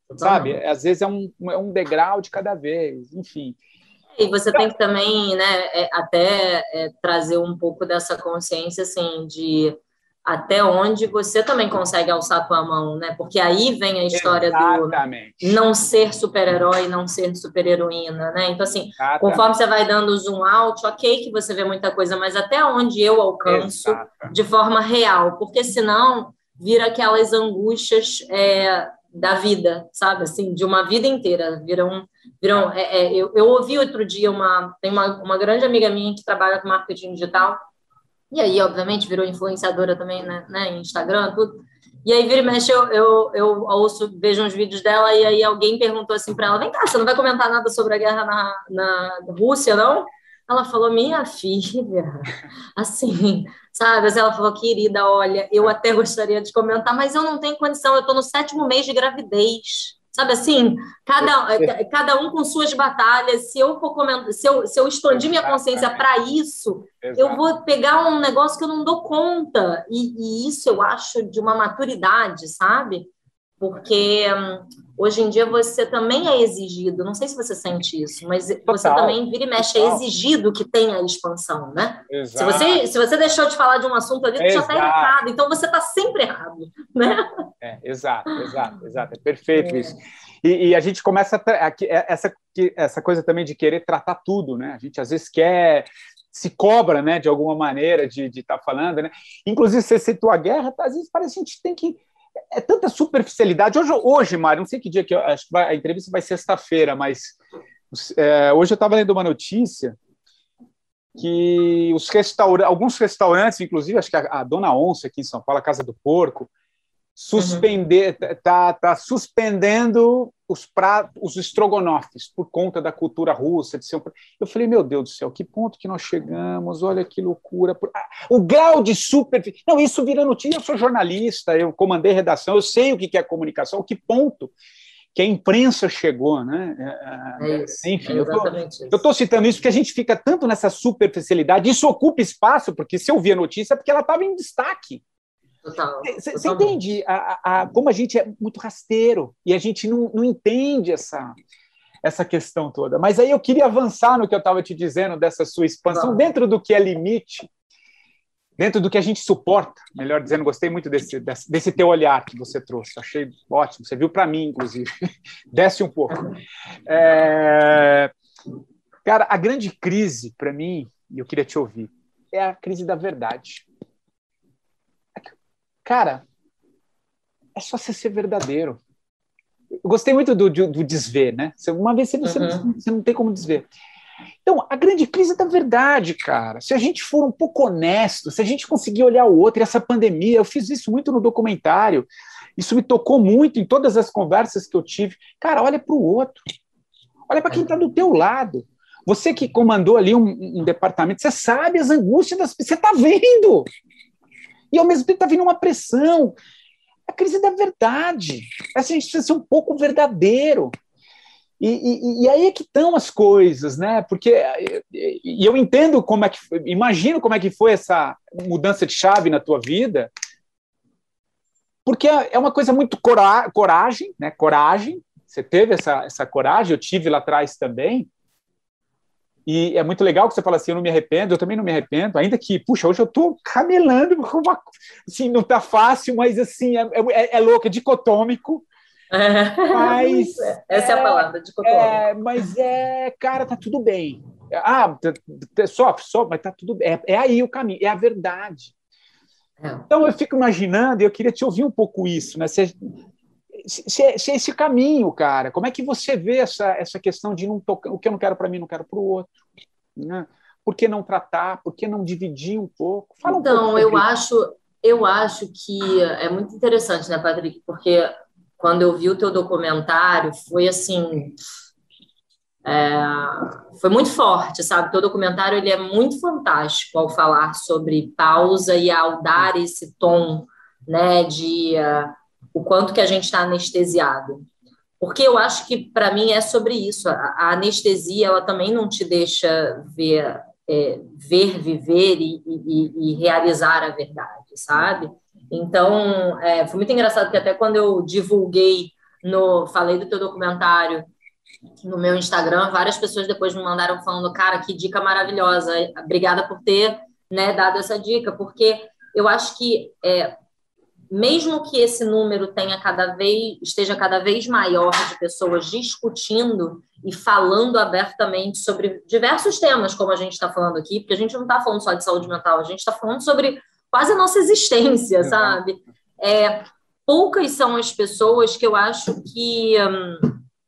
Speaker 2: sabe? Às vezes é um, é um degrau de cada vez, enfim.
Speaker 3: E você tem que também, né, é, até é, trazer um pouco dessa consciência, assim, de até onde você também consegue alçar a tua mão, né? Porque aí vem a história Exatamente. do não ser super-herói, não ser super-heroína, né? Então, assim, Exatamente. conforme você vai dando zoom out, ok que você vê muita coisa, mas até onde eu alcanço Exatamente. de forma real, porque senão vira aquelas angústias é, da vida, sabe? Assim, de uma vida inteira, viram... viram é, é, eu, eu ouvi outro dia, uma, tem uma, uma grande amiga minha que trabalha com marketing digital, e aí, obviamente, virou influenciadora também, né, né, em Instagram, tudo. E aí, vira e mexe, eu, eu, eu ouço, vejo uns vídeos dela, e aí alguém perguntou assim para ela, vem cá, você não vai comentar nada sobre a guerra na, na Rússia, não? Ela falou, minha filha, assim, sabe? Ela falou, querida, olha, eu até gostaria de comentar, mas eu não tenho condição, eu estou no sétimo mês de gravidez. Sabe assim, cada, cada um com suas batalhas. Se eu for comentar, se eu, se eu expandir minha consciência para isso, Exato. eu vou pegar um negócio que eu não dou conta. E, e isso eu acho de uma maturidade, sabe? Porque hum, hoje em dia você também é exigido, não sei se você sente isso, mas Total. você também vira e mexe, Total. é exigido que tenha expansão, né? Se você, se você deixou de falar de um assunto ali, você já está errado, então você está sempre errado, né?
Speaker 2: É, exato, exato, exato, é perfeito é. isso. E, e a gente começa a, a, essa, essa coisa também de querer tratar tudo, né? A gente às vezes quer, se cobra, né, de alguma maneira de estar tá falando, né? Inclusive, você citou a guerra, às vezes parece que a gente tem que... É tanta superficialidade. Hoje, hoje Mário, não sei que dia que eu, acho que vai, a entrevista vai sexta-feira, mas é, hoje eu estava lendo uma notícia que os restaura, alguns restaurantes, inclusive, acho que a, a Dona Onça aqui em São Paulo, a Casa do Porco, suspender, uhum. tá, tá suspendendo os pratos, os estrogonofes, por conta da cultura russa. De ser um... Eu falei, meu Deus do céu, que ponto que nós chegamos, olha que loucura. O grau de super... Não, isso vira notícia, eu sou jornalista, eu comandei redação, eu sei o que é comunicação, que ponto que a imprensa chegou, né?
Speaker 3: É isso,
Speaker 2: Enfim,
Speaker 3: é exatamente
Speaker 2: eu estou citando isso porque a gente fica tanto nessa superficialidade, isso ocupa espaço, porque se eu vi a notícia é porque ela estava em destaque. Você entende a, a, como a gente é muito rasteiro e a gente não, não entende essa, essa questão toda. Mas aí eu queria avançar no que eu estava te dizendo dessa sua expansão, Vamos. dentro do que é limite, dentro do que a gente suporta, melhor dizendo, gostei muito desse, desse, desse teu olhar que você trouxe, achei ótimo, você viu para mim, inclusive. Desce um pouco. É... Cara, a grande crise, para mim, e eu queria te ouvir, é a crise da verdade. Cara, é só você ser verdadeiro. Eu gostei muito do, do, do desver, né? Uma vez você, você, uhum. você não tem como desver. Então, a grande crise é da verdade, cara. Se a gente for um pouco honesto, se a gente conseguir olhar o outro, e essa pandemia, eu fiz isso muito no documentário, isso me tocou muito em todas as conversas que eu tive. Cara, olha para o outro. Olha para quem está do teu lado. Você que comandou ali um, um departamento, você sabe as angústias das pessoas, você está vendo. E, ao mesmo tempo, está vindo uma pressão. A crise da verdade. A gente precisa ser um pouco verdadeiro. E, e, e aí é que estão as coisas, né? Porque e eu entendo como é que... Imagino como é que foi essa mudança de chave na tua vida, porque é uma coisa muito cora coragem, né? Coragem. Você teve essa, essa coragem, eu tive lá atrás também. E é muito legal que você fala assim, eu não me arrependo, eu também não me arrependo, ainda que, puxa, hoje eu estou camelando, uma, assim, não está fácil, mas assim, é, é, é louco, é dicotômico.
Speaker 3: É.
Speaker 2: Mas,
Speaker 3: Essa é, é a palavra, dicotômico.
Speaker 2: É, mas é, cara, tá tudo bem. Ah, sofre, sofre, mas tá tudo bem. É, é aí o caminho, é a verdade. É. Então eu fico imaginando, e eu queria te ouvir um pouco isso, né? Você, Se é, se é esse caminho, cara, como é que você vê essa, essa questão de não tocar, o que eu não quero para mim, não quero para o outro? Né? Por que não tratar? Por que não dividir um pouco? Fala um
Speaker 3: então,
Speaker 2: pouco
Speaker 3: eu acho, eu acho que é muito interessante, né, Patrick? Porque quando eu vi o teu documentário, foi assim... É, foi muito forte, sabe? O teu documentário ele é muito fantástico ao falar sobre pausa e ao dar esse tom, né, de... Uh, o quanto que a gente está anestesiado. Porque eu acho que, para mim, é sobre isso. A, a anestesia, ela também não te deixa ver, é, ver viver e, e, e realizar a verdade, sabe? Então, é, foi muito engraçado, porque até quando eu divulguei no, falei do teu documentário no meu Instagram, várias pessoas depois me mandaram falando, cara, que dica maravilhosa, obrigada por ter, né, dado essa dica, porque eu acho que é, mesmo que esse número tenha cada vez, esteja cada vez maior de pessoas discutindo e falando abertamente sobre diversos temas, como a gente está falando aqui, porque a gente não está falando só de saúde mental, a gente está falando sobre quase a nossa existência, sabe? É, poucas são as pessoas que eu acho que hum,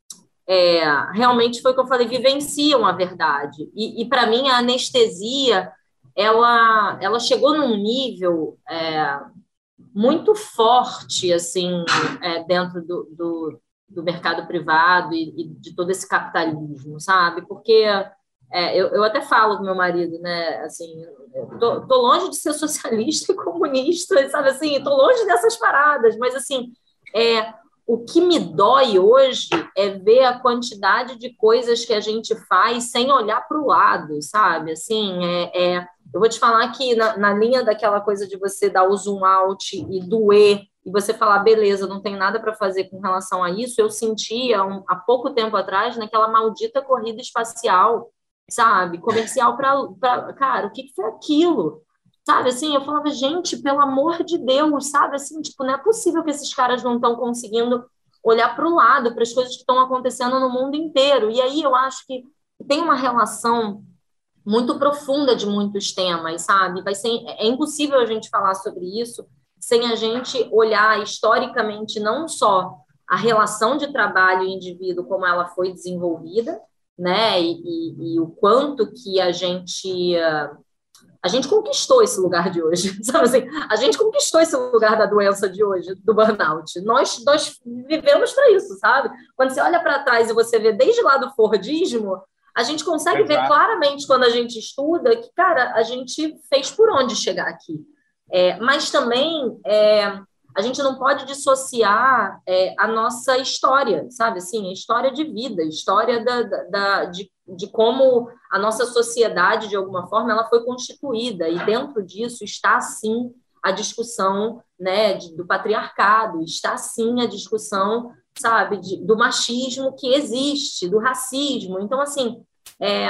Speaker 3: é, realmente foi o que eu falei, vivenciam a verdade. E, e para mim, a anestesia, ela, ela chegou num nível... É, muito forte, assim, é, dentro do, do, do mercado privado e, e de todo esse capitalismo, sabe? Porque é, eu, eu até falo com meu marido, né, assim, tô, tô longe de ser socialista e comunista, sabe, assim, tô longe dessas paradas, mas, assim, é, o que me dói hoje é ver a quantidade de coisas que a gente faz sem olhar para o lado, sabe, assim, é... é eu vou te falar que na, na linha daquela coisa de você dar o zoom out e doer, e você falar, beleza, não tem nada para fazer com relação a isso, eu sentia um, há pouco tempo atrás naquela maldita corrida espacial, sabe? Comercial para... Cara, o que, que foi aquilo? Sabe, assim, eu falava, gente, pelo amor de Deus, sabe? Assim, tipo, não é possível que esses caras não estão conseguindo olhar para o lado, para as coisas que estão acontecendo no mundo inteiro. E aí eu acho que tem uma relação muito profunda de muitos temas, sabe? Vai ser, é impossível a gente falar sobre isso sem a gente olhar historicamente não só a relação de trabalho e indivíduo, como ela foi desenvolvida, né? E, e, e o quanto que a gente... A gente conquistou esse lugar de hoje, sabe assim? A gente conquistou esse lugar da doença de hoje, do burnout. Nós, nós vivemos para isso, sabe? Quando você olha para trás e você vê desde lá do Fordismo, a gente consegue Exato. ver claramente quando a gente estuda que, cara, a gente fez por onde chegar aqui. É, mas também é, a gente não pode dissociar é, a nossa história, sabe? Assim, a história de vida, a história da, da, da, de, de como a nossa sociedade, de alguma forma, ela foi constituída. E dentro disso está, sim, a discussão, né, de, do patriarcado, está, sim, a discussão, sabe, de, do machismo que existe, do racismo. Então, assim, é,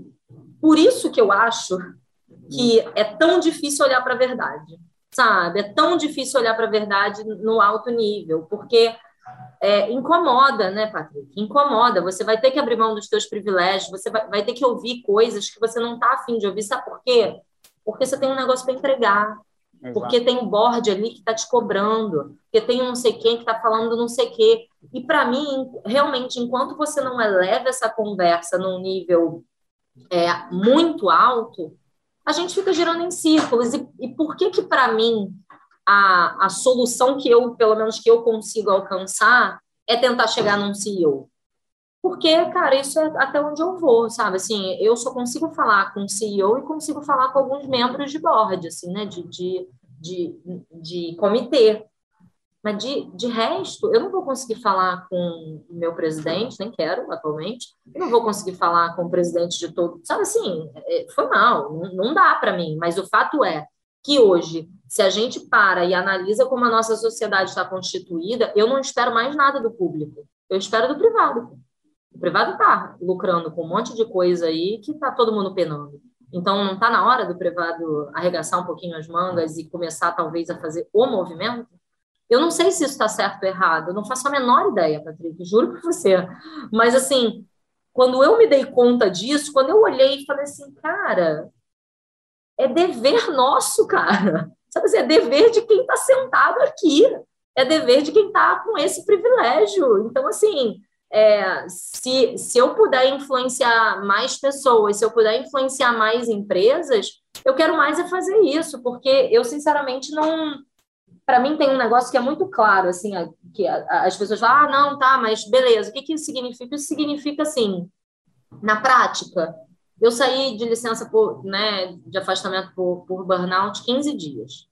Speaker 3: por isso que eu acho que é tão difícil olhar para a verdade, sabe? É tão difícil olhar para a verdade no alto nível, porque é, incomoda, né, Patrick? Incomoda. Você vai ter que abrir mão dos seus privilégios, você vai, vai ter que ouvir coisas que você não está afim de ouvir. Sabe por quê? Porque você tem um negócio para entregar. Exato. Porque tem um board ali que está te cobrando, porque tem um não sei quem que está falando não sei o quê. E, para mim, realmente, enquanto você não eleva essa conversa num nível é, muito alto, a gente fica girando em círculos. E, e por que que, para mim, a, a solução que eu, pelo menos que eu consigo alcançar, é tentar chegar num C E O? Porque, cara, isso é até onde eu vou, sabe? Assim, eu só consigo falar com o C E O e consigo falar com alguns membros de board, assim, né? De, de, de, de comitê. Mas, de, de resto, eu não vou conseguir falar com o meu presidente, nem quero atualmente. Eu não vou conseguir falar com o presidente de todo... Sabe assim, foi mal, não, não dá para mim. Mas o fato é que hoje, se a gente para e analisa como a nossa sociedade está constituída, eu não espero mais nada do público. Eu espero do privado. O privado está lucrando com um monte de coisa aí que está todo mundo penando. Então, não está na hora do privado arregaçar um pouquinho as mangas e começar, talvez, a fazer o movimento? Eu não sei se isso está certo ou errado. Eu não faço a menor ideia, Patrick, juro para você. Mas, assim, quando eu me dei conta disso, quando eu olhei e falei assim, cara, é dever nosso, cara. Sabe assim, é dever de quem está sentado aqui. É dever de quem está com esse privilégio. Então, assim... É, se, se eu puder influenciar mais pessoas, se eu puder influenciar mais empresas, eu quero mais é fazer isso, porque eu, sinceramente, não... Para mim, tem um negócio que é muito claro, assim, que as pessoas falam, ah, não, tá, mas beleza, o que, que isso significa? Isso significa, assim, na prática, eu saí de licença por, né, de afastamento por, por burnout quinze dias.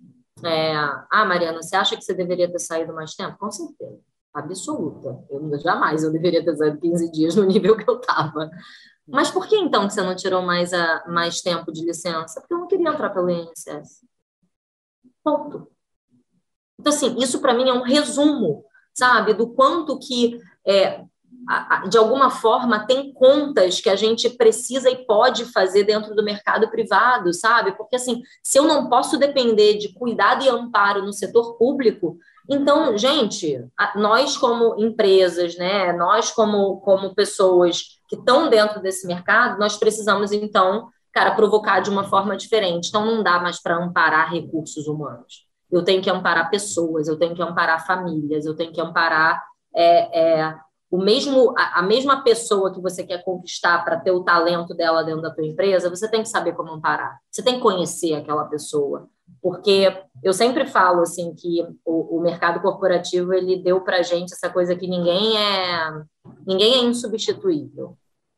Speaker 3: É, ah, Mariana, você acha que você deveria ter saído mais tempo? Com certeza. Absoluta. Eu, jamais eu deveria ter saído quinze dias no nível que eu estava. Mas por que, então, que você não tirou mais, a, mais tempo de licença? Porque eu não queria entrar pelo I N S S. Ponto. Então, assim, isso para mim é um resumo sabe? Do quanto que, é, de alguma forma, tem contas que a gente precisa e pode fazer dentro do mercado privado, sabe? Porque, assim, se eu não posso depender de cuidado e amparo no setor público, então, gente, nós como empresas, né, nós como, como pessoas que estão dentro desse mercado, nós precisamos, então, cara, provocar de uma forma diferente. Então, não dá mais para amparar recursos humanos. Eu tenho que amparar pessoas, eu tenho que amparar famílias, eu tenho que amparar é, é, o mesmo, a, a mesma pessoa que você quer conquistar para ter o talento dela dentro da tua empresa, você tem que saber como amparar. Você tem que conhecer aquela pessoa. Porque eu sempre falo assim, que o, o mercado corporativo ele deu para a gente essa coisa que ninguém é, ninguém é insubstituível.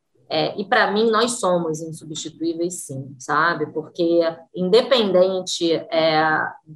Speaker 3: É, e para mim, nós somos insubstituíveis, sim, sabe? Porque independente é,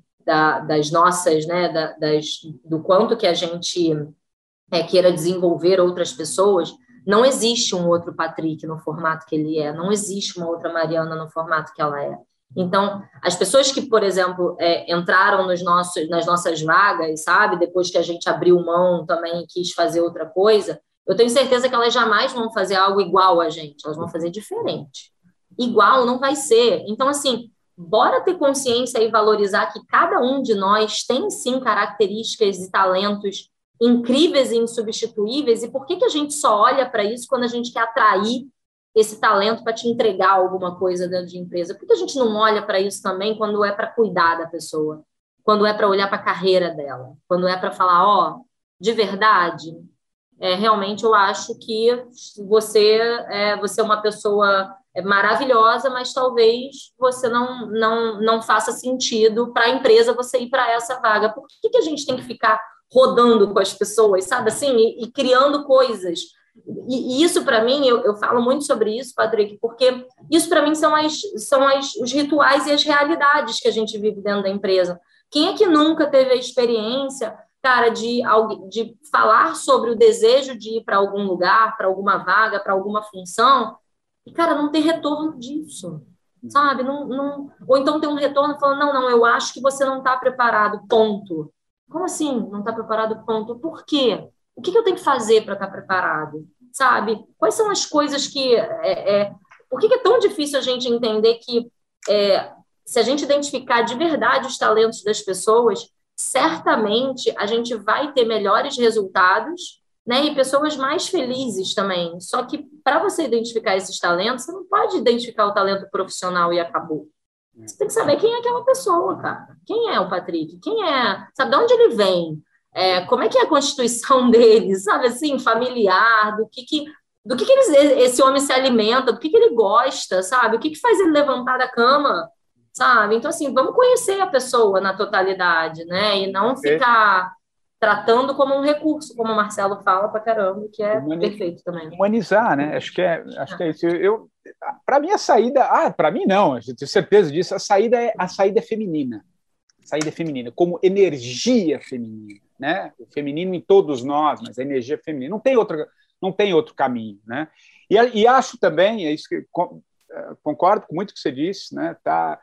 Speaker 3: da, das nossas, né, da, das, do quanto que a gente é, queira desenvolver outras pessoas, não existe um outro Patrick no formato que ele é, não existe uma outra Mariana no formato que ela é. Então, as pessoas que, por exemplo, é, entraram nos nossos, nas nossas vagas, sabe? Depois que a gente abriu mão também e quis fazer outra coisa, eu tenho certeza que elas jamais vão fazer algo igual a gente, elas vão fazer diferente. Igual não vai ser. Então, assim, bora ter consciência e valorizar que cada um de nós tem, sim, características e talentos incríveis e insubstituíveis, e por que que a gente só olha para isso quando a gente quer atrair esse talento para te entregar alguma coisa dentro de empresa? Por que a gente não olha para isso também quando é para cuidar da pessoa? Quando é para olhar para a carreira dela? Quando é para falar, ó, oh, de verdade, é, realmente eu acho que você é, você é uma pessoa maravilhosa, mas talvez você não, não, não faça sentido para a empresa você ir para essa vaga. Por que que a gente tem que ficar rodando com as pessoas, sabe assim, e, e criando coisas? E, e isso, para mim, eu, eu falo muito sobre isso, Patrick, porque isso, para mim, são, as, são as, os rituais e as realidades que a gente vive dentro da empresa. Quem é que nunca teve a experiência, cara, de, de falar sobre o desejo de ir para algum lugar, para alguma vaga, para alguma função, e, cara, não ter retorno disso, sabe? Não, não... Ou então ter um retorno falando, não, não, eu acho que você não está preparado, ponto. Como assim não está preparado, ponto? Por quê? O que, que eu tenho que fazer para estar preparado? Sabe? Quais são as coisas que... É, é... Por que, que é tão difícil a gente entender que é, se a gente identificar de verdade os talentos das pessoas, certamente a gente vai ter melhores resultados, né? E pessoas mais felizes também. Só que para você identificar esses talentos, você não pode identificar o talento profissional e acabou. Você tem que saber quem é aquela pessoa, cara. Quem é o Patrick? Quem é? Sabe de onde ele vem? É, como é que é a constituição dele? Sabe assim, familiar? Do que que, do que, que eles, esse homem se alimenta? Do que que ele gosta? Sabe? O que que faz ele levantar da cama? Sabe? Então, assim, vamos conhecer a pessoa na totalidade, né? E não ficar tratando como um recurso, como o Marcelo fala pra caramba, que é Humani- perfeito também.
Speaker 2: Humanizar, né? Acho que é, acho que é isso. Eu, para mim, a saída... Ah, para mim, não. Eu tenho certeza disso. A saída é, a saída é feminina. A saída é feminina, como energia feminina, né? O feminino em todos nós, mas a energia feminina. Não tem outro, não tem outro caminho, né? E, e acho também, é isso que concordo com muito que você disse, né? Tá...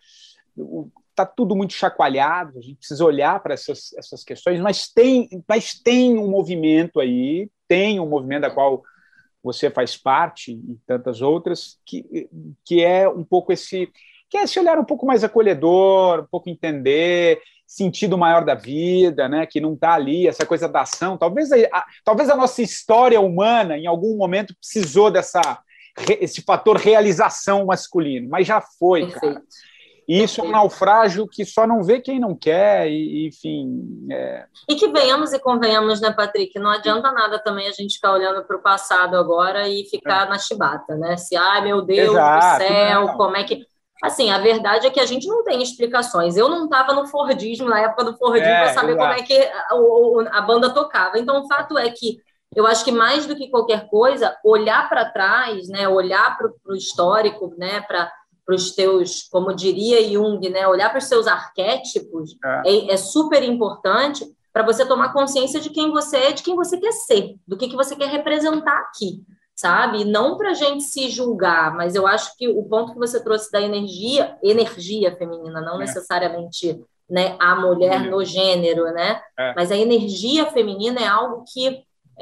Speaker 2: Está tudo muito chacoalhado, a gente precisa olhar para essas, essas questões, mas tem, mas tem um movimento aí, tem um movimento da qual você faz parte e tantas outras, que, que é um pouco esse, que é esse olhar um pouco mais acolhedor, um pouco entender, sentido maior da vida, né, que não está ali, essa coisa da ação. Talvez a, talvez a nossa história humana, em algum momento, precisou dessa, esse fator realização masculino, mas já foi, cara. E isso é um naufrágio que só não vê quem não quer, e, enfim... É...
Speaker 3: E que venhamos e convenhamos, né, Patrick? Não adianta nada também a gente ficar olhando para o passado agora e ficar é. na chibata, né? Se, ai, meu Deus Exato, do céu, não. como é que... Assim, a verdade é que a gente não tem explicações. Eu não estava no Fordismo, na época do Fordismo, é, para saber exato. como é que a, a banda tocava. Então, o fato é que eu acho que mais do que qualquer coisa, olhar para trás, né, olhar para o histórico, né, para... para os teus, como diria Jung, né, olhar para os seus arquétipos é, é, é super importante para você tomar consciência de quem você é, de quem você quer ser, do que, que você quer representar aqui, sabe? Não para a gente se julgar, mas eu acho que o ponto que você trouxe da energia, energia feminina, não é. necessariamente né, a mulher no gênero, né?
Speaker 2: É.
Speaker 3: Mas a energia feminina é algo que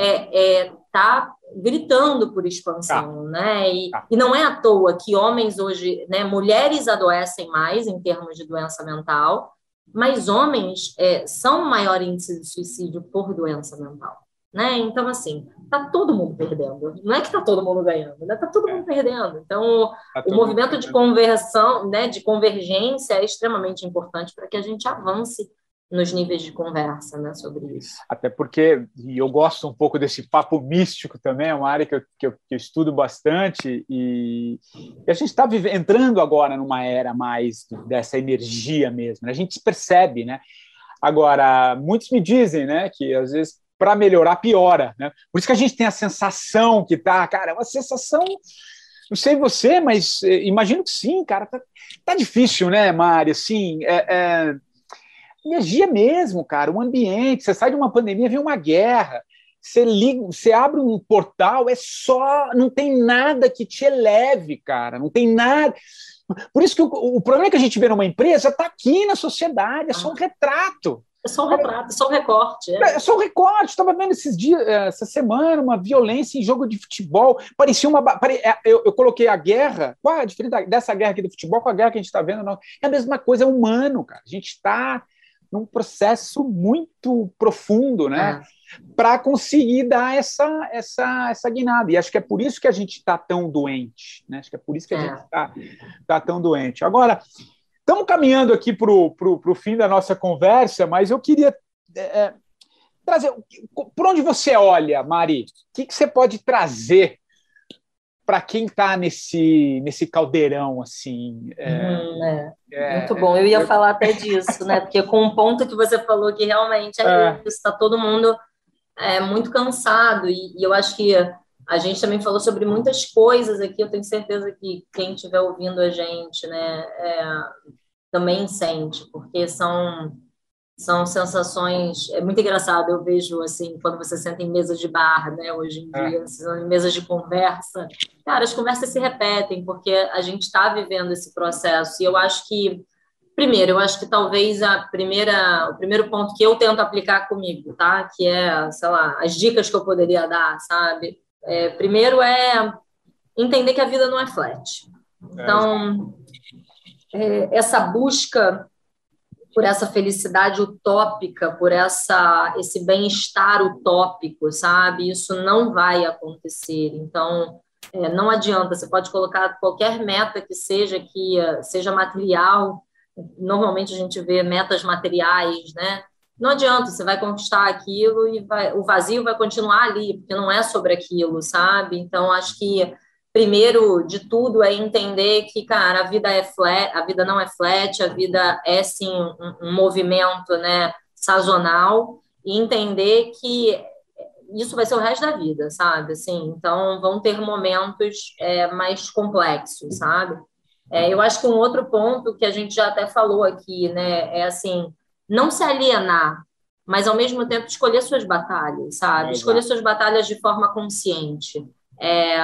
Speaker 3: é, é, tá gritando por expansão, tá. né? E, tá. e não é à toa que homens hoje, né, mulheres adoecem mais em termos de doença mental, mas homens é, são maior índice de suicídio por doença mental, né? Então, assim, tá todo mundo perdendo. Não é que tá todo mundo ganhando, né? Tá todo mundo é. perdendo. Então, tá o movimento de conversão, né, de convergência é extremamente importante para que a gente avance nos níveis de conversa, né, sobre isso.
Speaker 2: Até porque, e eu gosto um pouco desse papo místico também, é uma área que eu, que eu, que eu estudo bastante, e, e a gente está entrando agora numa era mais dessa energia mesmo, né? A gente percebe, né? Agora, muitos me dizem, né, que às vezes para melhorar piora, né? Por isso que a gente tem a sensação que tá, cara, é uma sensação, não sei você, mas eh, imagino que sim, cara, tá, tá difícil, né, Mari, assim, é, é energia mesmo, cara, o ambiente, você sai de uma pandemia, vem uma guerra, você liga, você abre um portal, é só, não tem nada que te eleve, cara, não tem nada. Por isso que o, o problema que a gente vê numa empresa está aqui na sociedade, é só um retrato.
Speaker 3: É só um retrato, é só um recorte. É,
Speaker 2: é só um recorte. Estava vendo esses dias, essa semana, uma violência em jogo de futebol. Parecia uma. Pare... Eu, eu coloquei a guerra, qual a diferença dessa guerra aqui do futebol com a guerra que a gente está vendo? Não. É a mesma coisa, é humano, cara. A gente está num processo muito profundo, né? É. Para conseguir dar essa, essa, essa guinada. E acho que é por isso que a gente está tão doente, né? Acho que é por isso que a é. gente está tá tão doente. Agora, estamos caminhando aqui para o fim da nossa conversa, mas eu queria é, trazer... Por onde você olha, Mari? O que, que você pode trazer para quem está nesse, nesse caldeirão, assim?
Speaker 3: É, hum, é. É, muito bom. Eu ia é, falar até disso, né? Porque com um ponto que você falou que realmente é, é. isso, está todo mundo é, muito cansado, e, e eu acho que a gente também falou sobre muitas coisas aqui, eu tenho certeza que quem estiver ouvindo a gente, né, é, também sente, porque são, são sensações, é muito engraçado, eu vejo, assim, quando você senta em mesas de bar, né, hoje em dia, é. em mesas de conversa, cara, as conversas se repetem, porque a gente está vivendo esse processo, e eu acho que, primeiro, eu acho que talvez a primeira, o primeiro ponto que eu tento aplicar comigo, tá, que é, sei lá, as dicas que eu poderia dar, sabe, É, primeiro é entender que a vida não é flat. Então, é, essa busca por essa felicidade utópica, por essa, esse bem-estar utópico, sabe? Isso não vai acontecer. Então, é, não adianta. Você pode colocar qualquer meta que seja, que uh, seja material. Normalmente a gente vê metas materiais, né? Não adianta, você vai conquistar aquilo e vai, o vazio vai continuar ali, porque não é sobre aquilo, sabe? Então, acho que, primeiro de tudo, é entender que, cara, a vida é flat, a vida não é flat, a vida é, sim, um, um movimento, né, sazonal, e entender que isso vai ser o resto da vida, sabe? Assim, então, vão ter momentos é, mais complexos, sabe? É, eu acho que um outro ponto que a gente já até falou aqui, né, é assim, não se alienar, mas, ao mesmo tempo, escolher suas batalhas, sabe? É, escolher suas batalhas de forma consciente. É,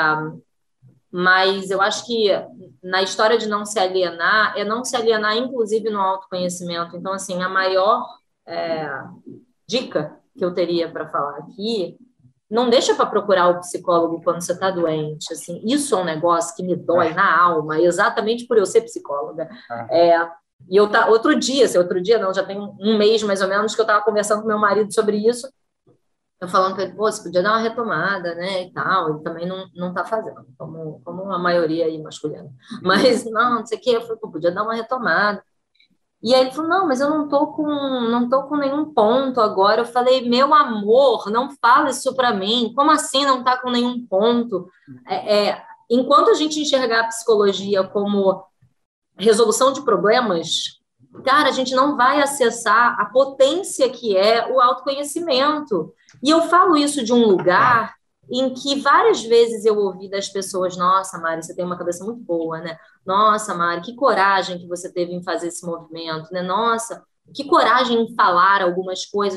Speaker 3: mas eu acho que, na história de não se alienar, é não se alienar, inclusive, no autoconhecimento. Então, assim, a maior é, dica que eu teria para falar aqui, não deixa para procurar o psicólogo quando você está doente. Assim, isso é um negócio que me dói na alma, exatamente por eu ser psicóloga. É, E eu tá, outro dia, se outro dia não, já tem um mês mais ou menos que eu estava conversando com meu marido sobre isso, eu falando com ele, pô, você podia dar uma retomada, né, e tal, ele também não, não tá fazendo, como, como a maioria aí masculina, mas não, não sei o que, eu falei, pô, podia dar uma retomada, e aí ele falou, não, mas eu não tô com, não tô com nenhum ponto agora, eu falei, meu amor, não fala isso pra mim, como assim não tá com nenhum ponto? É, é, enquanto a gente enxergar a psicologia como resolução de problemas, cara, a gente não vai acessar a potência que é o autoconhecimento. E eu falo isso de um lugar em que várias vezes eu ouvi das pessoas, nossa, Mari, você tem uma cabeça muito boa, né? Nossa, Mari, que coragem que você teve em fazer esse movimento, né? Nossa, que coragem em falar algumas coisas.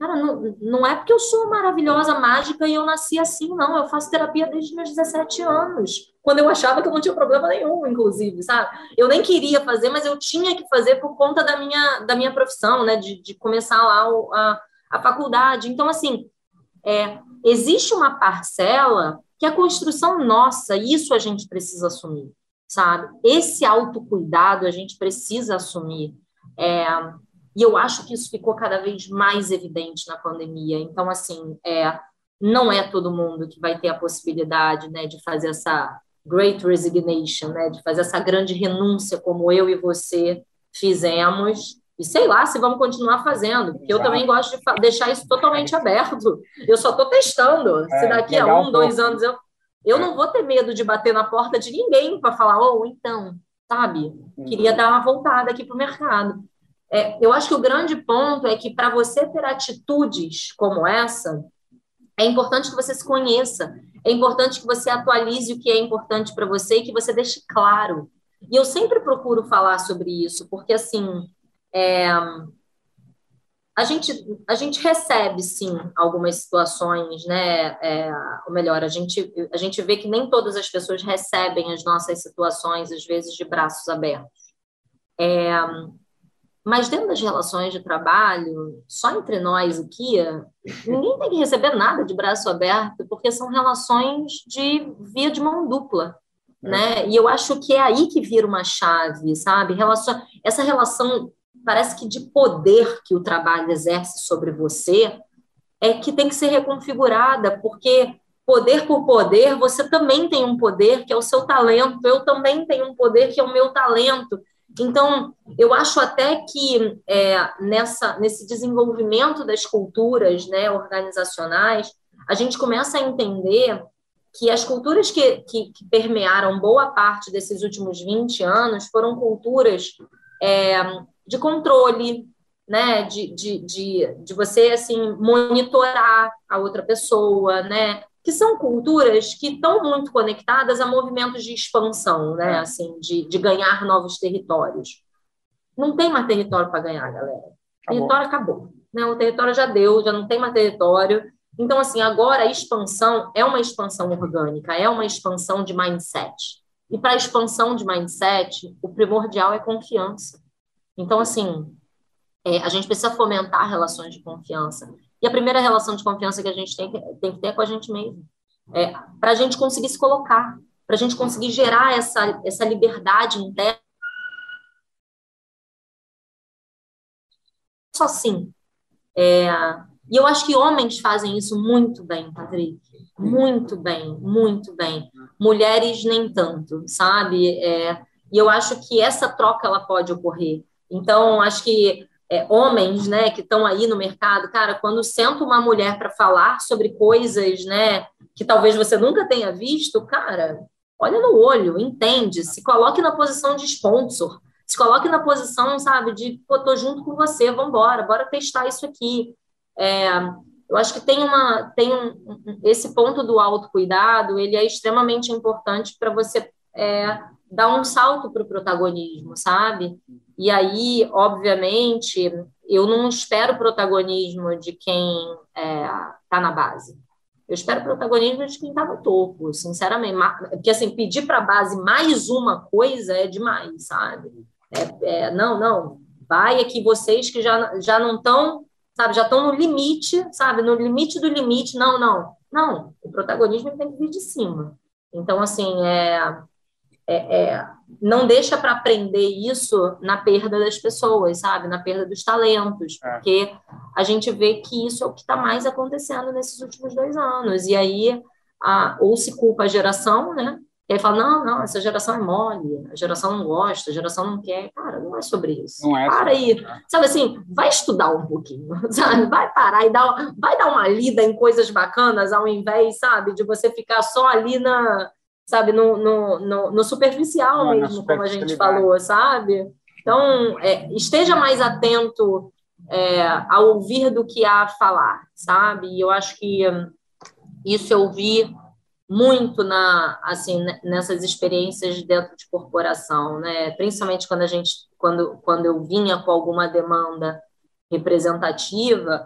Speaker 3: Cara, não, não é porque eu sou maravilhosa, mágica e eu nasci assim, não. Eu faço terapia desde meus dezessete anos, quando eu achava que eu não tinha problema nenhum, inclusive, sabe? Eu nem queria fazer, mas eu tinha que fazer por conta da minha, da minha profissão, né? De, de começar lá a, a faculdade. Então, assim, é, existe uma parcela que é a construção nossa, e isso a gente precisa assumir, sabe? Esse autocuidado a gente precisa assumir. É, e eu acho que isso ficou cada vez mais evidente na pandemia. Então, assim, é, não é todo mundo que vai ter a possibilidade, né, de fazer essa great resignation, né, de fazer essa grande renúncia como eu e você fizemos. E sei lá se vamos continuar fazendo, porque Exato. Eu também gosto de deixar isso totalmente aberto. Eu só estou testando. É, se daqui a um, um dois anos eu, eu não vou ter medo de bater na porta de ninguém para falar, oh, então, sabe, queria dar uma voltada aqui para o mercado. É, eu acho que o grande ponto é que para você ter atitudes como essa, é importante que você se conheça, é importante que você atualize o que é importante para você e que você deixe claro. E eu sempre procuro falar sobre isso, porque, assim, é, a, gente, a gente recebe, sim, algumas situações, né? É, ou melhor, a gente, a gente vê que nem todas as pessoas recebem as nossas situações, às vezes, de braços abertos. É... Mas dentro das relações de trabalho, só entre nós aqui, ninguém tem que receber nada de braço aberto, porque são relações de via de mão dupla, é. né? E eu acho que é aí que vira uma chave, sabe? Relação, essa relação, parece que de poder que o trabalho exerce sobre você, é que tem que ser reconfigurada, porque poder por poder, você também tem um poder que é o seu talento, eu também tenho um poder que é o meu talento. Então, eu acho até que é, nessa, nesse desenvolvimento das culturas, né, organizacionais, a gente começa a entender que as culturas que, que, que permearam boa parte desses últimos vinte anos foram culturas é, de controle, né, de, de, de, de você assim, monitorar a outra pessoa, né? Que são culturas que estão muito conectadas a movimentos de expansão, né? Assim, de, de ganhar novos territórios. Não tem mais território para ganhar, galera. O território acabou. Né? O território já deu, já não tem mais território. Então, assim, agora a expansão é uma expansão orgânica, é uma expansão de mindset. E para a expansão de mindset, o primordial é confiança. Então, assim, é, a gente precisa fomentar relações de confiança. E a primeira relação de confiança que a gente tem que, tem que ter é com a gente mesmo. É, para a gente conseguir se colocar, para a gente conseguir gerar essa, essa liberdade interna. Só assim. É, e eu acho que homens fazem isso muito bem, Patrick. Muito bem, muito bem. Mulheres nem tanto, sabe? É, e eu acho que essa troca ela pode ocorrer. Então, acho que É, homens, né, que estão aí no mercado, cara, quando senta uma mulher para falar sobre coisas, né, que talvez você nunca tenha visto, cara, olha no olho, entende, se coloque na posição de sponsor, se coloque na posição, sabe, de, pô, tô junto com você, vamos embora, bora testar isso aqui. É, eu acho que tem uma, tem um, esse ponto do autocuidado, ele é extremamente importante para você é, dar um salto para o protagonismo, sabe? E aí, obviamente, eu não espero protagonismo de quem está é, na base. Eu espero protagonismo de quem está no topo, sinceramente. Porque, assim, pedir para a base mais uma coisa é demais, sabe? É, é, não, não. Vai aqui vocês que já, já não estão, sabe? Já estão no limite, sabe? No limite do limite. Não, não. Não. O protagonismo tem que vir de cima. Então, assim, é... É, é, não deixa para aprender isso na perda das pessoas, sabe? Na perda dos talentos, porque a gente vê que isso é o que está mais acontecendo nesses últimos dois anos. E aí, a, ou se culpa a geração, né? E aí fala, não, não, essa geração é mole, a geração não gosta, a geração não quer. Cara, não é sobre isso. Não é Para aí. Isso. Sabe assim, vai estudar um pouquinho, sabe? Vai parar e dar, vai dar uma lida em coisas bacanas, ao invés, sabe, de você ficar só ali na... sabe, no, no, no, no superficial Não, mesmo, como a gente falou, sabe? Então, é, esteja mais atento é, a ouvir do que a falar, sabe? E eu acho que hum, isso eu vi muito na, assim, nessas experiências dentro de corporação, né? Principalmente quando a gente, quando, quando eu vinha com alguma demanda representativa,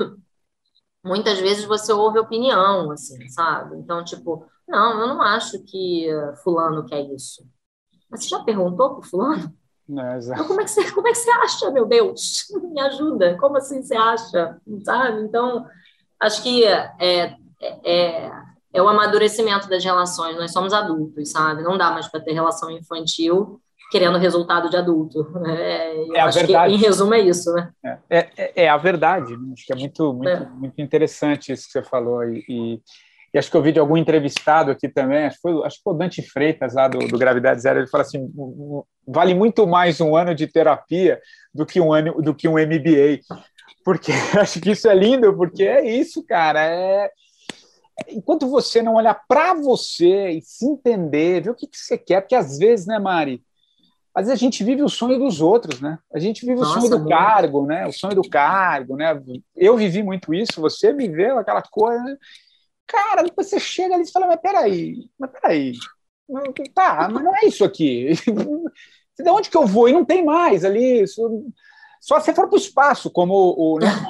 Speaker 3: muitas vezes você ouve opinião, assim, sabe? Então, tipo, não, eu não acho que fulano quer isso. Mas você já perguntou pro fulano?
Speaker 2: Não, exato.
Speaker 3: Então, como é que você, como é que você acha, meu Deus? Me ajuda. Como assim você acha? Sabe? Então, acho que é, é, é o amadurecimento das relações. Nós somos adultos, sabe? Não dá mais para ter relação infantil querendo resultado de adulto. É, eu
Speaker 2: é a
Speaker 3: acho
Speaker 2: verdade.
Speaker 3: que, em resumo, é isso, né?
Speaker 2: É, é, é a verdade. Acho que é muito, muito, é. muito interessante isso que você falou. E, e, e acho que eu vi de algum entrevistado aqui também, acho que foi, acho que foi o Dante Freitas, lá do, do Gravidade Zero, ele fala assim, vale muito mais um ano de terapia do que um, ano, do que um M B A. Porque acho que isso é lindo, porque é isso, cara. É... Enquanto você não olhar para você e se entender, ver o que, que você quer, porque às vezes, né, Mari, às vezes a gente vive o sonho dos outros, né? A gente vive Nossa, o sonho do amor. cargo, né? O sonho do cargo, né? Eu vivi muito isso, você viveu aquela coisa, né? Cara, depois você chega ali e fala, mas peraí, mas peraí, tá, mas não é isso aqui. De onde que eu vou? E não tem mais ali, isso... Só se for para o espaço, como o... Né?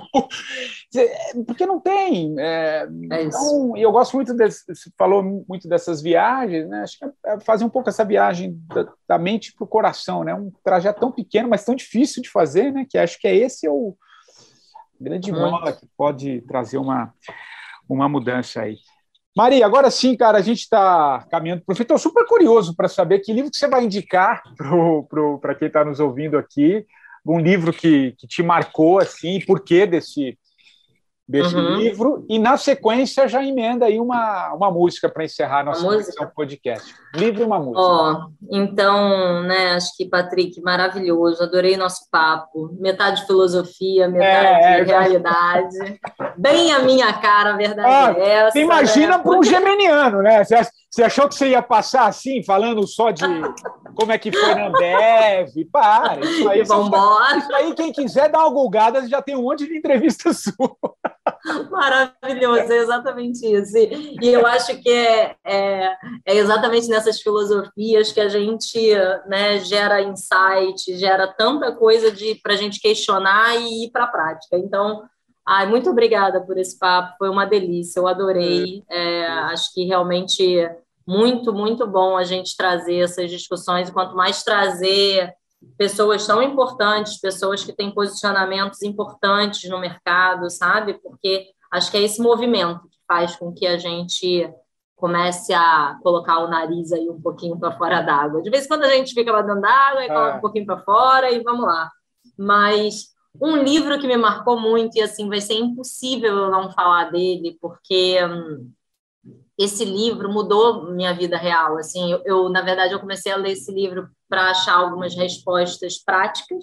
Speaker 2: Porque não tem. É, é então, e eu gosto muito, desse, você falou muito dessas viagens, né? Acho que é fazer um pouco essa viagem da, da mente para o coração, né? Um trajeto tão pequeno, mas tão difícil de fazer, né? Que acho que é esse é o grande mola que pode trazer uma, uma mudança aí. Maria, agora sim, cara, a gente está caminhando para o fim. Estou super curioso para saber que livro que você vai indicar para quem está nos ouvindo aqui. Um livro que, que te marcou, assim, por que desse, desse uhum. livro, e na sequência já emenda aí uma, uma música para encerrar a nossa edição do podcast. Livro e uma música.
Speaker 3: Ó, então, né, acho que, Patrick, maravilhoso, adorei nosso papo, metade filosofia, metade é, é, realidade, é. Bem a minha cara, a verdade ah, é essa.
Speaker 2: Você imagina né? para um geminiano, né? Você achou que você ia passar assim, falando só de como é que foi na Ambev? Para, isso aí,
Speaker 3: Vambora.
Speaker 2: Isso aí, quem quiser dar uma gulgada, já tem um monte de entrevista sua.
Speaker 3: Maravilhoso, é exatamente isso. E, e eu acho que é, é, é exatamente nessas filosofias que a gente né, gera insight, gera tanta coisa para a gente questionar e ir para a prática. Então, ai, muito obrigada por esse papo, foi uma delícia, eu adorei. É, acho que realmente muito, muito bom a gente trazer essas discussões, e quanto mais trazer pessoas tão importantes, pessoas que têm posicionamentos importantes no mercado, sabe? Porque acho que é esse movimento que faz com que a gente comece a colocar o nariz aí um pouquinho para fora d'água. De vez em quando a gente fica lá dentro d'água e coloca é. um pouquinho para fora e vamos lá. Mas um livro que me marcou muito e assim vai ser impossível eu não falar dele, porque hum, esse livro mudou minha vida real. Assim, eu, eu na verdade eu comecei a ler esse livro para achar algumas respostas práticas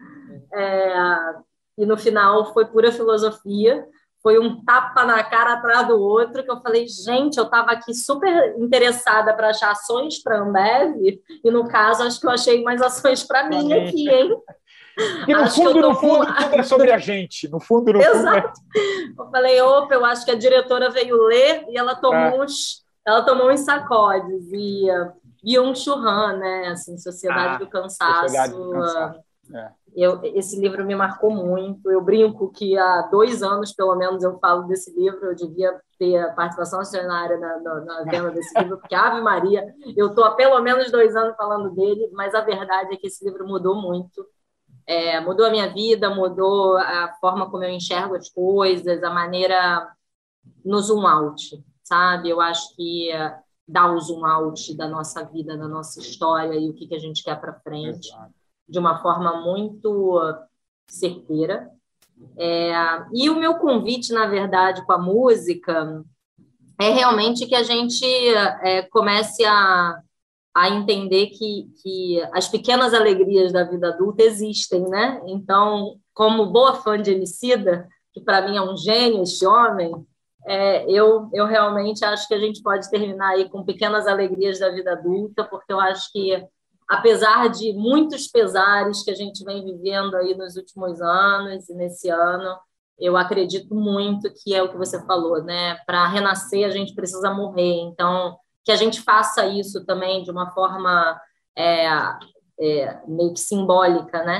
Speaker 3: é, e no final foi pura filosofia. Foi um tapa na cara atrás do outro, que eu falei, gente, eu estava aqui super interessada para achar ações para a Ambev, e no caso, acho que eu achei mais ações para mim aqui, hein?
Speaker 2: E no acho fundo, no fundo, com... tudo é sobre a gente. No fundo, no
Speaker 3: Exato.
Speaker 2: fundo. É...
Speaker 3: Eu falei, opa, eu acho que a diretora veio ler e ela tomou, é. uns, ela tomou uns sacodes. E Byung-Chul Han, né? Assim, Sociedade, ah, do Cansaço. Sociedade do Cansaço. É. Eu, esse livro me marcou muito. Eu brinco que há dois anos, pelo menos, eu falo desse livro. Eu devia ter a participação acionária na, na, na venda desse livro, porque, Ave Maria, eu estou há pelo menos dois anos falando dele, mas a verdade é que esse livro mudou muito. É, mudou a minha vida, mudou a forma como eu enxergo as coisas, a maneira no zoom out, sabe? Eu acho que é, dá o zoom out da nossa vida, da nossa história e o que, que a gente quer para frente. Exato. De uma forma muito certeira. É, e o meu convite, na verdade, com a música é realmente que a gente é, comece a, a entender que, que as pequenas alegrias da vida adulta existem, né? Então, como boa fã de Emicida, que para mim é um gênio esse homem, é, eu, eu realmente acho que a gente pode terminar aí com pequenas alegrias da vida adulta, porque eu acho que apesar de muitos pesares que a gente vem vivendo aí nos últimos anos e nesse ano, eu acredito muito que é o que você falou, né? Para renascer, a gente precisa morrer. Então, que a gente faça isso também de uma forma é, é, meio que simbólica, né?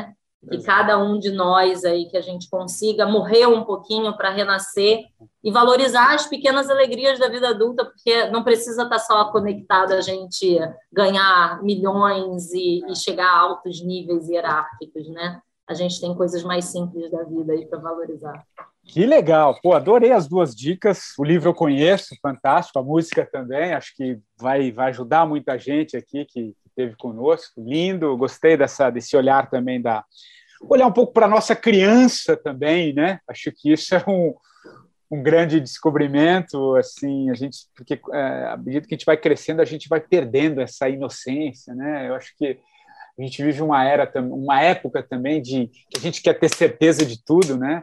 Speaker 3: que cada um de nós aí, que a gente consiga morrer um pouquinho para renascer e valorizar as pequenas alegrias da vida adulta, porque não precisa estar só conectado a gente ganhar milhões e, e chegar a altos níveis hierárquicos, né? A gente tem coisas mais simples da vida aí para valorizar.
Speaker 2: Que legal! Pô, adorei as duas dicas. O livro eu conheço, fantástico. A música também, acho que vai, vai ajudar muita gente aqui que, que esteve conosco. Lindo, gostei dessa, desse olhar também, da olhar um pouco para a nossa criança também, né? Acho que isso é um, um grande descobrimento, assim, a gente, porque é, à medida que a gente vai crescendo, a gente vai perdendo essa inocência, né? Eu acho que a gente vive uma era, uma época também de que a gente quer ter certeza de tudo, né?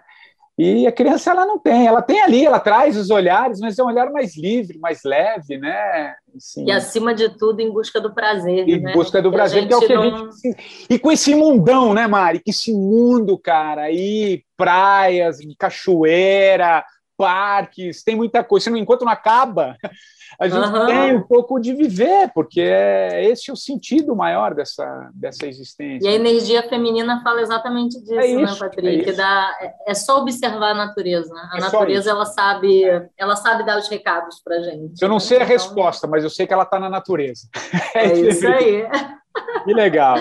Speaker 2: E a criança, ela não tem, ela tem ali, ela traz os olhares, mas é um olhar mais livre, mais leve, né? Assim,
Speaker 3: e, acima de tudo, em busca do prazer,
Speaker 2: em
Speaker 3: né?
Speaker 2: busca do prazer, que é o que não... a gente... E com esse mundão, né, Mari? Que esse mundo, cara, aí, praias, cachoeira, parques, tem muita coisa. Enquanto não acaba, a gente uhum. tem um pouco de viver, porque é esse é o sentido maior dessa, dessa existência.
Speaker 3: E a energia feminina fala exatamente disso, é isso, né, Patrick? É, Dá, é só observar a natureza. A é natureza, ela sabe, ela sabe dar os recados pra gente.
Speaker 2: Eu não
Speaker 3: né?
Speaker 2: sei a
Speaker 3: então...
Speaker 2: resposta, mas eu sei que ela está na natureza.
Speaker 3: É, é isso aí.
Speaker 2: Que legal.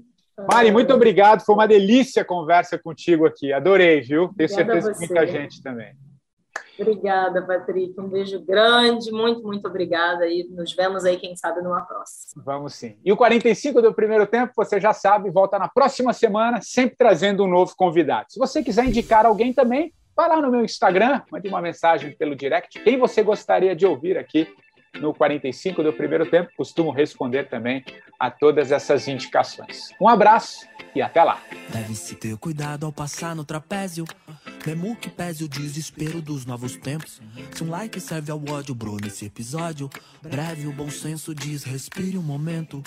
Speaker 2: Mari, muito obrigado. Foi uma delícia a conversa contigo aqui. Adorei, viu? Tenho certeza que muita gente também.
Speaker 3: Obrigada, Patrick. Um beijo grande. Muito, muito obrigada. E nos vemos aí, quem sabe, numa próxima.
Speaker 2: Vamos sim. E o quarenta e cinco do primeiro tempo, você já sabe, volta na próxima semana, sempre trazendo um novo convidado. Se você quiser indicar alguém também, vai lá no meu Instagram, mande uma mensagem pelo direct. Quem você gostaria de ouvir aqui no quarenta e cinco do primeiro tempo? Costumo responder também a todas essas indicações. Um abraço e até lá.
Speaker 4: Deve-se ter cuidado ao passar no trapézio, mesmo que pese o desespero dos novos tempos. Se um like serve ao ódio, bro, nesse episódio breve, o bom senso diz, respire um momento.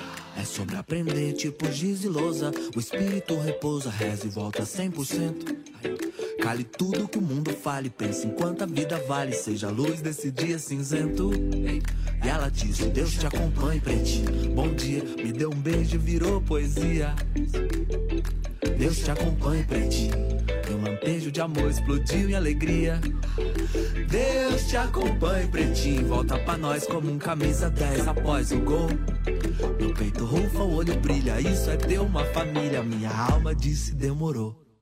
Speaker 4: É sobre aprender, tipo giz e lousa. O espírito repousa, reza e volta cem por cento. Cale tudo que o mundo fale, pense enquanto a vida vale, seja a luz desse dia cinzento. E ela disse, Deus te acompanhe, pretinho. Bom dia, me deu um beijo e virou poesia. Deus te acompanhe, pretinho. E um lampejo de amor explodiu em alegria. Deus te acompanhe, pretinho. Volta pra nós como um camisa dez após o gol. Meu peito rufa, o olho brilha. Isso é ter uma família. Minha alma disse demorou.